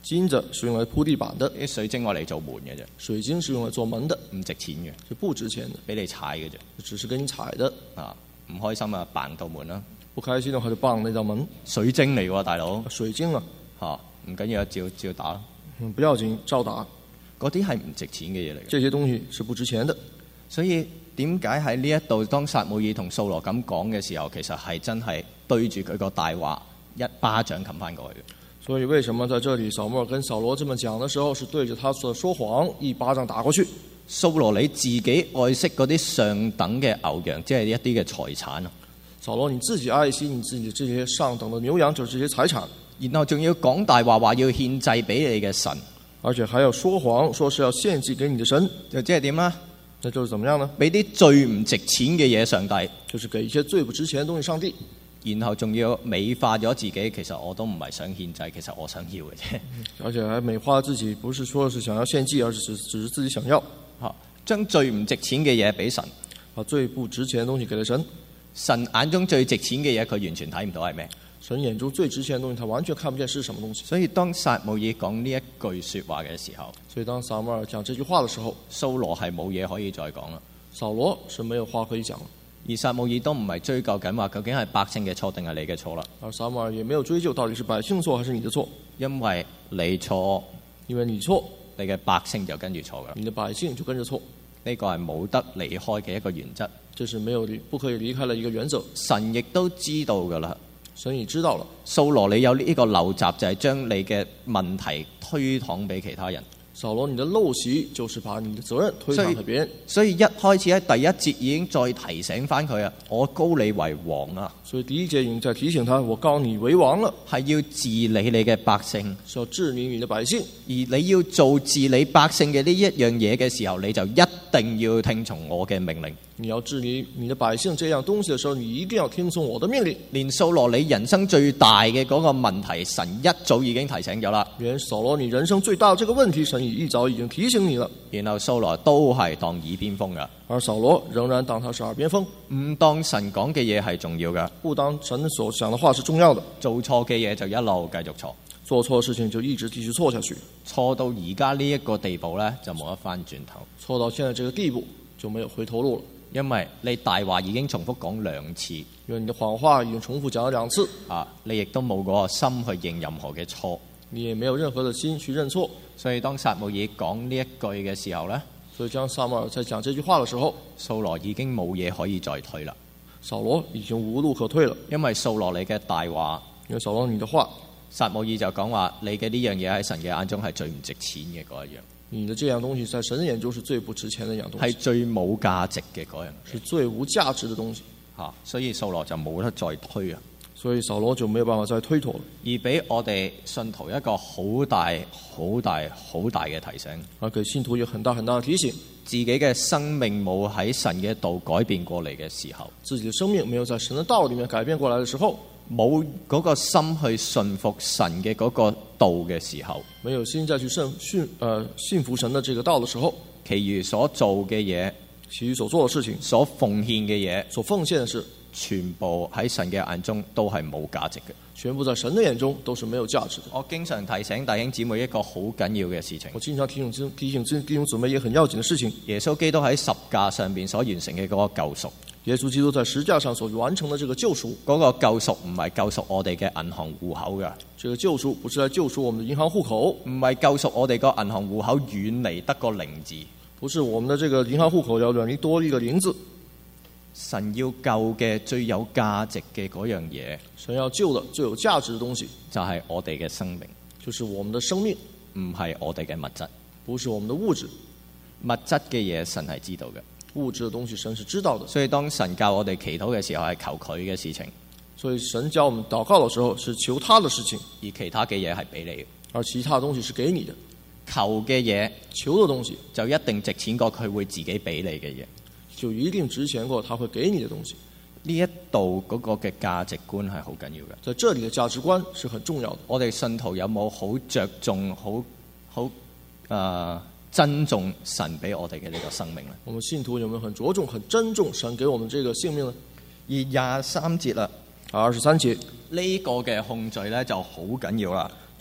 金子是用來鋪地板的， 啲水晶我嚟做門嘅啫， 水晶是用來做門的， 唔值錢嘅， 是不值錢的， 俾你踩嘅啫， 只是給你踩的。 啊，唔開心啊，扮道門啦， 不開心的話就綁那道門。 水晶嚟喎，大佬。 水晶啊， 嚇唔緊要，照照打。 嗯，不要緊，照打。 嗰啲係唔值錢嘅嘢嚟嘅。 這些東西是不值錢的。 所以點解喺呢一度，當撒母耳同掃羅咁講嘅時候，其實係真係對住佢個大話一巴掌冚翻過去嘅。 所以為什麼在這裡掃母耳跟掃羅這麼講的時候，是對着他所說謊一巴掌打過去？ 掃羅你自己愛惜嗰啲上等嘅牛羊，即係一啲嘅財產啊。 掃羅你自己愛惜你自己這些上等的牛羊，就是這些財產， 然後仲要講大話，話要獻祭俾你嘅神， 而且還要說謊，說是要獻祭給你的神， 就即係點啊？ 那就是怎麼樣呢？ 俾啲最唔值錢嘅嘢上帝， 就是給一些最不值錢的東西上帝。 然後仲要美化咗自己，其實我都唔係想獻祭，其實我想要嘅啫。 而且還美化自己，不是說是想要獻祭，而是只只是自己想要。 嚇，將最唔值錢嘅嘢俾神， 把最不值錢的東西給了神。 神眼中最值錢嘅嘢，佢完全睇唔到係咩？ 神眼中最值錢的東西，他完全看不見是什麼東西。 所以當撒母耳講呢一句説話嘅時候， 所以當撒母耳講這句話的時候， 掃羅係冇嘢可以再講啦。 掃羅是沒有話可以講了。 而撒母耳都唔係追究緊話，究竟係百姓嘅錯定係你嘅錯啦。 而撒母耳也沒有追究到底是百姓錯還是你的錯， 因為你錯， 因為你錯， 你嘅百姓就跟住錯噶。 你的百姓就跟着錯。 呢個係冇得離開嘅一個原則。 這是沒有離不可以離開的一個原則。 神亦都知道噶啦， 神已知道了。 掃羅你有呢個陋習，就係將你嘅問題推搪俾其他人。 掃羅，你的陋習就是把你的責任推搪給別人。 所以一開始喺第一節已經再提醒翻佢啊，我膏你為王啊。 所以第一節已經在提醒他，我膏你為王了， 係要治理你嘅百姓， 是要治理你的百姓。 而你要做治理百姓嘅呢一樣嘢嘅時候，你就一定要聽從我嘅命令。 你要治理你的百姓這樣東西的時候，你一定要聽從我的命令。 連掃羅你人生最大嘅嗰個問題，神一早已經提醒咗啦。 連掃羅你人生最大的這個問題，神一早已經提醒你了。 然後掃羅都係當耳邊風噶， 而掃羅仍然當他是耳邊風， 唔當神講嘅嘢係重要噶， 不當神所講的話是重要的。 做錯嘅嘢就一路繼續錯， 做錯事情就一直繼續錯下去， 錯到而家呢一個地步呢，就冇得翻轉頭。 錯到現在這個地步就沒有回頭路了。 因為你大話已經重複講兩次， 因為你的謊話已經重複講了兩次， 啊，你亦都冇嗰個心去認任何嘅錯， 你也沒有任何的心去認錯。 所以當撒母耳講呢一句嘅時候呢， 所以當撒母耳在講這句話的時候， 掃羅已經冇嘢可以再推啦。 掃羅已經無路可退了， 因為掃羅你嘅大話， 因為掃羅你的話， 撒母耳就講話你嘅呢樣嘢喺神嘅眼中係最唔值錢嘅嗰一樣。 你的這樣東西在神眼中是最不值錢的一樣東西， 係最冇價值嘅嗰樣， 是最無價值的東西。 嚇，所以掃羅就冇得再推啊。 所以掃羅就沒有辦法再推脫了。 而俾我哋信徒一個好大、好大、好大嘅提醒， 而給信徒有很大很大的提醒， 自己嘅生命冇喺神嘅道改變過嚟嘅時候， 自己的生命沒有在神的道裡面改變過來的時候， 冇嗰個心去信服神嘅嗰個道嘅時候， 沒有心再去信信呃信服神的這個道的時候， 其餘所做嘅嘢， 其餘所做的事情， 所奉獻嘅嘢， 所奉獻的事， 全部喺神嘅眼中都係冇價值嘅。 全部在神的眼中都是沒有價值的。 我經常提醒弟兄姊妹一個好緊要嘅事情， 我經常提醒提醒弟兄姊妹也很要緊的事情。 耶穌基督喺十架上邊所完成嘅嗰個救贖， 耶穌基督在十架上所完成的這個救贖， 嗰個救贖唔係救贖我哋嘅銀行戶口㗎， 這個救贖不是來救贖我們的銀行戶口， 唔係救贖我哋個銀行戶口遠離得個零字， 不是我們的這個銀行戶口要遠離多一個零字。 神要救嘅最有價值嘅嗰樣嘢， 神要救的最有價值的東西， 就係我哋嘅生命， 就是我們的生命， 唔係我哋嘅物質。 不是我們的物質。 物質嘅嘢神係知道嘅， 物質的東西神是知道的。 所以當神教我哋祈禱嘅時候，係求佢嘅事情， 所以神教我們禱告的時候是求他的事情， 而其他嘅嘢係俾你嘅。 而其他東西是給你的。 求嘅嘢求的東西就一定值錢過佢會自己俾你嘅嘢， 就一定值錢過他會給你的東西。 呢一度嗰個嘅價值觀係好緊要嘅。 在這裡的價值觀是很重要的。 我哋信徒有冇好着重、好好誒珍重神俾我哋嘅呢個生命呢？ 我們信徒有沒有很着重、很珍重神給我們這個性命呢？ 而廿三節啦， 二十三節呢個嘅控罪咧就好緊要啦。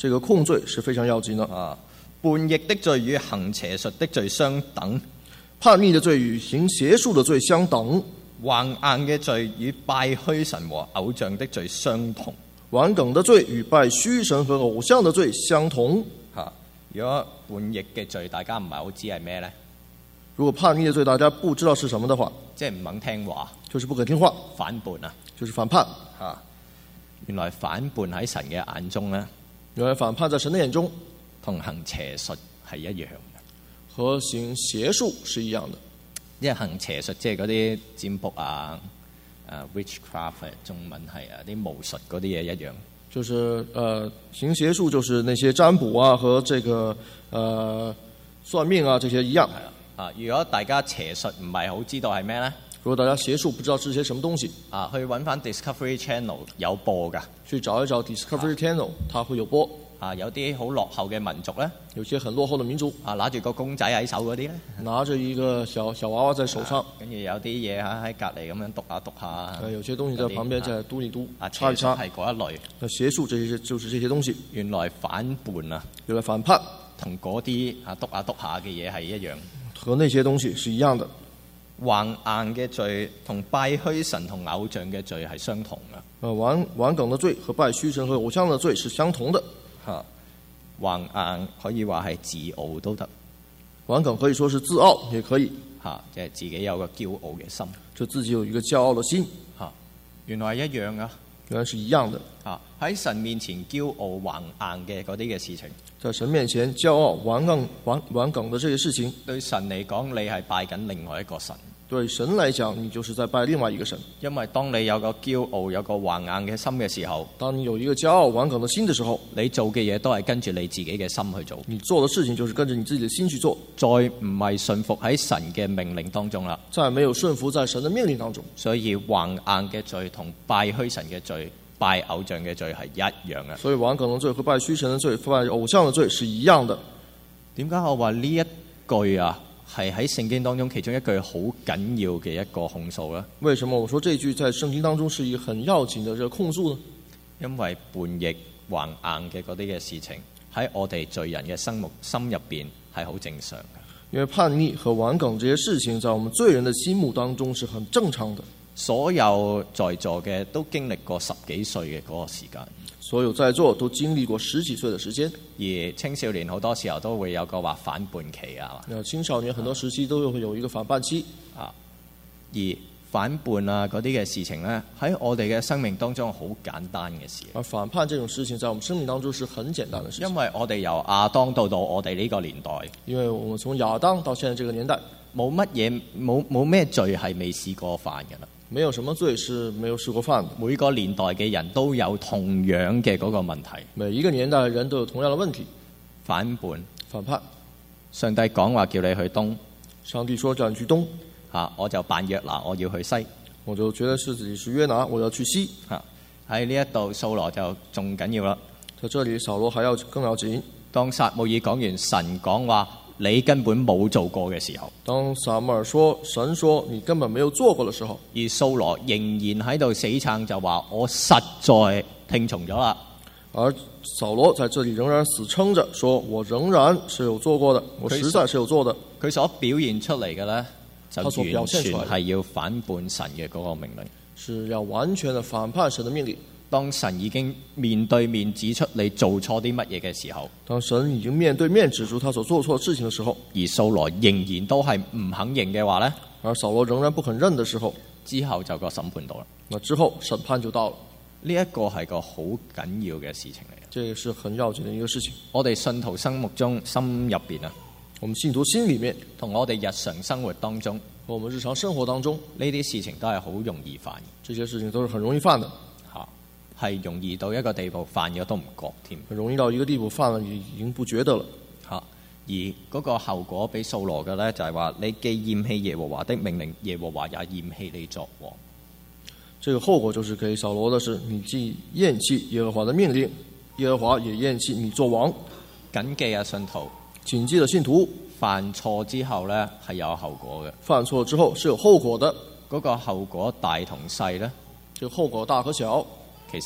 這個控罪是非常要緊的。 啊，叛逆的罪與行邪術的罪相等， 叛逆的罪與行邪術的罪相等， 橫硬嘅罪與拜虛神和偶像的罪相同。 頑梗的罪與拜虛神和偶像的罪相同。 嚇，如果叛逆嘅罪，大家唔係好知係咩呢？ 如果叛逆的罪大家不知道是什麼的話， 即係唔肯聽話， 就是不肯聽話， 反叛啊！ 就是反叛。 嚇，原來反叛喺神嘅眼中呢， 原來反叛在神的眼中同行邪術係一樣嘅， 和行邪術是一樣的。 因為行邪術即係嗰啲占卜啊、誒 witchcraft 中文係啊啲巫術嗰啲嘢一樣。 就是呃行邪術就是那些占卜啊和這個呃算命啊這些一樣。 啊，如果大家邪術唔係好知道係咩呢？ 如果大家邪術不知道是些什麼東西， 啊，去揾翻 Discovery Channel 有播㗎。 去找一找 Discovery Channel，它會有播。 啊，有啲好落後嘅民族咧， 有些很落後的民族， 啊，拿住個公仔喺手嗰啲咧， 拿着一個小小娃娃在手上， 跟住有啲嘢喺喺隔離咁樣讀下讀下。 呃，有些東西在旁邊在讀一讀， 啊， 擦一擦。 係嗰一類。 那邪術這些就是這些東西。 原來反叛啊， 原來反叛同嗰啲啊讀下讀下嘅嘢係一樣。 和那些東西是一樣的。 橫硬嘅罪同拜虛神同偶像嘅罪係相同嘅。 呃，頑頑梗的罪和拜虛神和偶像的罪是相同的。 嚇，橫硬可以話係自傲都得。 頑梗可以說是自傲，也可以嚇，即係自己有個驕傲嘅心。 就自己有一個驕傲的心。 嚇，原來係一樣啊！ 原來是一樣的。 嚇，喺神面前驕傲橫硬嘅嗰啲嘅事情， 在神面前驕傲頑梗頑頑梗的這些事情， 對神嚟講，你係拜緊另外一個神。 對神來講，你就是在拜另外一個神。 因為當你有個驕傲、有個橫硬嘅心嘅時候， 當你有一個驕傲、頑梗的心的時候， 你做嘅嘢都係跟住你自己嘅心去做。 你做的事情就是跟着你自己的心去做， 再唔係順服喺神嘅命令當中啦。 再沒有順服在神的命令當中。 所以橫硬嘅罪同拜虛神嘅罪、拜偶像嘅罪係一樣嘅。 所以頑梗的罪和拜虛神的罪、拜偶像的罪是一樣的。 點解我話呢一句啊？係喺聖經當中其中一句好緊要嘅一個控訴啦。 為什麼我說這句在聖經當中是一個很要緊的這個控訴呢？ 因為叛逆橫硬嘅嗰啲嘅事情喺我哋罪人嘅心目心入邊係好正常嘅。 因為叛逆和頑梗這些事情在我們罪人的心目當中是很正常的。 所有在座嘅都經歷過十幾歲嘅嗰個時間。 所有在座都經歷過十幾歲的時間， 而青少年好多時候都會有個話反叛期啊。 青少年很多時期都會有一個反叛期啊。而反叛啊嗰啲嘅事情呢，喺我哋嘅生命當中好簡單嘅事。 而反叛這種事情，在我們生命當中是很簡單的事情。 因為我哋由亞當到到我哋呢個年代， 因為我們從亞當到現在這個年代， 冇乜嘢冇冇咩罪係未試過犯嘅啦。 沒有什麼罪是沒有試過犯的。 每個年代嘅人都有同樣嘅嗰個問題。 每一個年代嘅人都有同樣嘅問題。 反叛， 反叛。 上帝講話叫你去東， 上帝說叫你去東， 嚇我就扮約拿，我要去西。 我就覺得是自己是約拿，我要去西。 嚇喺呢一度，掃羅就仲緊要啦。 在這裡，掃羅還要更要緊。 當撒母耳講完神講話，你根本冇做過嘅時候， 當撒母耳說神說你根本沒有做過的時候， 而掃羅仍然喺度死撐就話我實在聽從咗啦。 而掃羅在這裡仍然死撐着，說我仍然是有做過的，我實在是有做的。 佢所表現出嚟嘅呢，就完全係係要反叛神嘅嗰個命令， 是要完全的反叛神的命令。 當神已經面對面指出你做錯啲乜嘢嘅時候， 當神已經面對面指出他所做錯的事情的時候， 而掃羅仍然都係唔肯認嘅話呢， 而掃羅仍然不肯認的時候， 之後就個審判到啦。 那之後審判就到了。 呢一個係個好緊要嘅事情嚟嘅， 這也是很要緊的一個事情。 我哋信徒心目中心入邊啊， 我們信徒心裡面同我哋日常生活當中， 和我們日常生活當中呢啲事情都係好容易犯嘅。 這些事情都是很容易犯的。 係容易到一個地步，犯咗都唔覺添。 很容易到一個地步，犯了已經不覺得了。 嚇！而嗰個後果俾掃羅嘅呢，就係話你既厭棄耶和華的命令，耶和華也厭棄你作王。 這個後果就是給掃羅的是，你既厭棄耶和華的命令，耶和華也厭棄你作王。 謹記啊，信徒！ 謹記的信徒， 犯錯之後呢係有後果嘅。 犯錯之後是有後果的。 嗰個後果大同細呢？ 這個後果大和小。 其實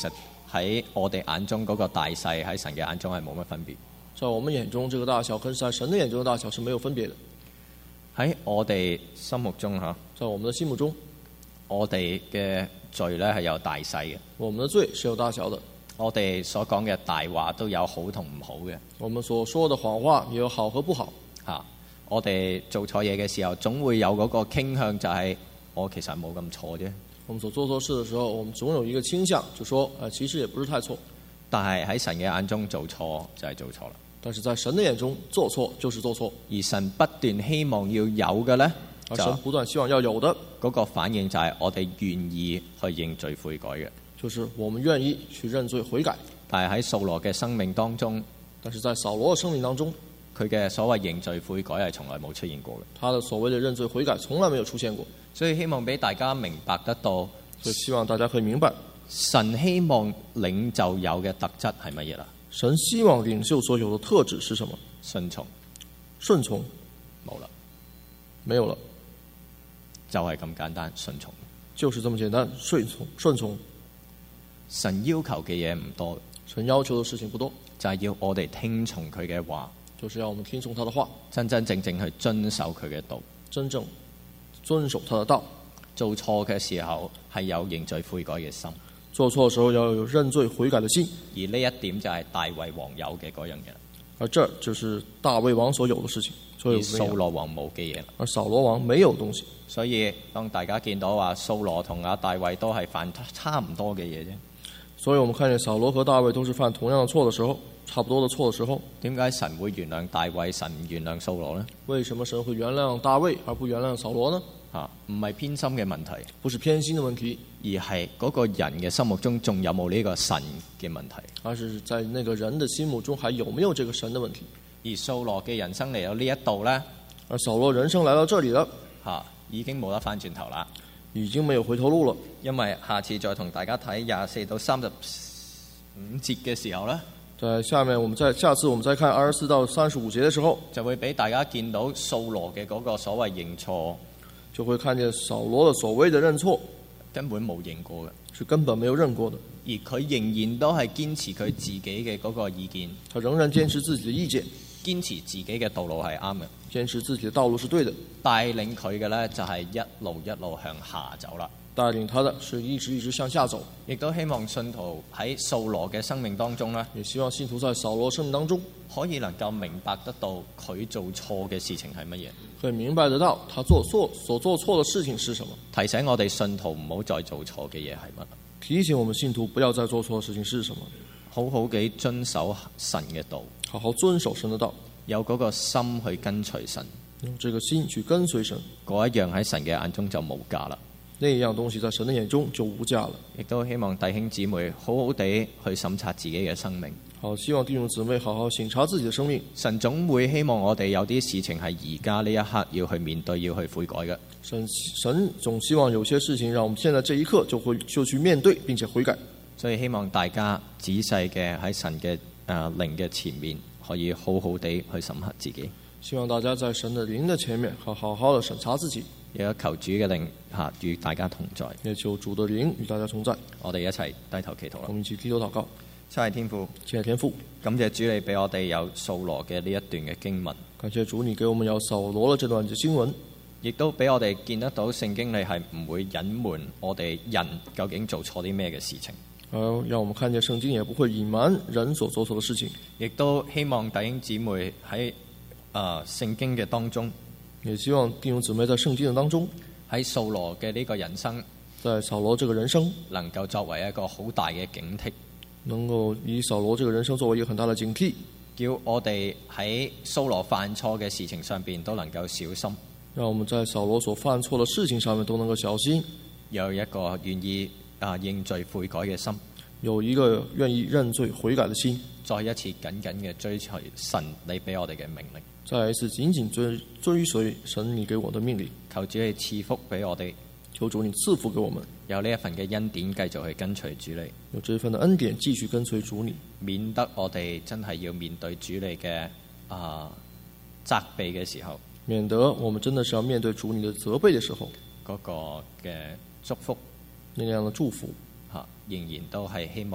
喺我哋眼中嗰個大細喺神嘅眼中係冇乜分別。 在我們眼中，這個大小跟在神的眼中的大小是沒有分別的。 喺我哋心目中嚇， 在我們的心目中， 我哋嘅罪咧係有大細嘅。 我們的罪是有大小的。 我哋所講嘅大話都有好同唔好嘅。 我們所說的謊話也有好和不好。 嚇，我哋做錯嘢嘅時候，總會有嗰個傾向，就係我其實冇咁錯啫。 我們所做錯事的時候，我們總有一個傾向，就說，呃，其實也不是太錯。 但係喺神嘅眼中做錯就係做錯啦。 但是在神的眼中，做錯就是做錯。 而神不斷希望要有嘅呢， 而神不斷希望要有的嗰個反應就係我哋願意去認罪悔改嘅。 就是我們願意去認罪悔改。 但係喺掃羅嘅生命當中， 但是在掃羅嘅生命當中， 佢嘅所謂認罪悔改係從來冇出現過嘅。 他的所謂的認罪悔改從來沒有出現過。 所以希望俾大家明白得到， 所以希望大家可以明白， 神希望領袖有嘅特質係乜嘢啦？ 神希望領袖所有的特質是什麼？ 順從。 順從。 冇啦， 沒有了， 就係咁簡單，順從。 就是這麼簡單，順從，順從。 神要求嘅嘢唔多， 神要求的事情不多， 就係要我哋聽從佢嘅話， 就是要我們聽從他的話， 真真正正去遵守佢嘅道， 真正遵守他的道。 做錯嘅時候係有認罪悔改嘅心， 做錯的時候要有認罪悔改的心。 而呢一點就係大衛王有嘅嗰樣嘢， 而這就是大衛王所有的事情，所以而掃羅王冇嘅嘢。 而掃羅王沒有東西。 所以當大家見到話掃羅同阿大衛都係犯差唔多嘅嘢啫。 所以我們看見掃羅和大衛都是犯同樣的錯的時候，差不多的錯的時候， 點解神會原諒大衛，神唔原諒掃羅呢？ 為什麼神會原諒大衛而不原諒掃羅呢？ 嚇，唔係偏心嘅問題， 不是偏心的問題， 而係嗰個人嘅心目中仲有冇呢個神嘅問題， 而是在那個人的心目中還有沒有這個神的問題。 而掃羅嘅人生嚟到呢一度呢， 而掃羅人生來到這裡了， 嚇，已經冇得翻轉頭啦， 已經沒有回頭路了。 因為下次再同大家睇廿四到三十五節嘅時候呢， 在下面我們再下次我們再看二十四到三十五節的時候， 就會俾大家見到掃羅嘅嗰個所謂認錯， 就會看見掃羅的所謂的認錯根本冇認過嘅， 是根本沒有認過的， 而佢仍然都係堅持佢自己嘅嗰個意見， 他仍然堅持自己的意見， 堅持自己嘅道路係啱嘅， 堅持自己的道路是對的， 帶領佢嘅呢，就係一路一路向下走啦。 帶領他的是一直一直向下走， 亦都希望信徒喺掃羅嘅生命當中呢， 也希望信徒在掃羅生命當中可以能夠明白得到佢做錯嘅事情係乜嘢， 可以明白得到他做錯所做錯的事情是什麼， 提醒我哋信徒唔好再做錯嘅嘢係乜， 提醒我們信徒不要再做錯的事情是什麼， 好好地遵守神嘅道， 好好遵守神的道， 有嗰個心去跟隨神， 用這個心去跟隨神， 嗰一樣喺神嘅眼中就無價啦。 那一樣東西在神的眼中就無價了。 亦都希望弟兄姊妹好好地去審察自己嘅生命。 好，希望弟兄姊妹好好審查自己的生命。 神總會希望我哋有啲事情係而家呢一刻要去面對，要去悔改嘅。 神神總希望有些事情讓我們現在這一刻就會就去面對並且悔改。 所以希望大家仔細嘅喺神嘅誒靈嘅前面，可以好好地去審核自己。 希望大家在神的靈的前面，好好好的審查自己。 亦都求主嘅靈嚇與大家同在。 也求主的靈與大家同在。 我哋一齊低頭祈禱啦。 我們一起低頭禱告。 親愛天父， 親愛天父， 感謝主你俾我哋有掃羅嘅呢一段嘅經文。 感謝主你給我們有掃羅的這段嘅經文， 亦都俾我哋見得到聖經你係唔會隱瞞我哋人究竟做錯啲咩嘅事情。 而讓我們看見聖經也不會隱瞞人所做錯的事情。 亦都希望弟兄姊妹喺啊聖經嘅當中， 也希望弟兄姊妹在聖經的當中， 喺掃羅嘅呢個人生， 在掃羅這個人生能夠作為一個好大嘅警惕， 能夠以掃羅這個人生作為一個很大的警惕， 叫我哋喺掃羅犯錯嘅事情上邊都能夠小心， 讓我們在掃羅所犯錯的事情上面都能夠小心， 有一個願意啊認罪悔改嘅心， 有一個願意認罪悔改的心， 再一次緊緊嘅追隨神你俾我哋嘅命令， 再一次緊緊追追隨神你給我的命令， 求主你賜福俾我哋， 求主你賜福給我們， 有呢一份嘅恩典繼續去跟隨主你， 有這份的恩典繼續跟隨主你， 免得我哋真係要面對主你嘅啊責備嘅時候， 免得我們真的是要面對主你的責備的時候， 嗰個嘅祝福那樣的祝福嚇，仍然都係希望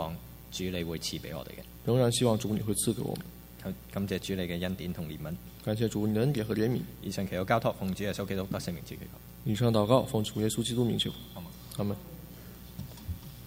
主你會賜俾我哋嘅。 仍然希望主你會賜給我們。 感謝主你嘅恩典同憐憫。 感謝主你的恩典和憐憫。 以上祈禱交託奉主耶穌基督得聖名之祈求。 以上禱告奉主耶穌基督名求。阿門。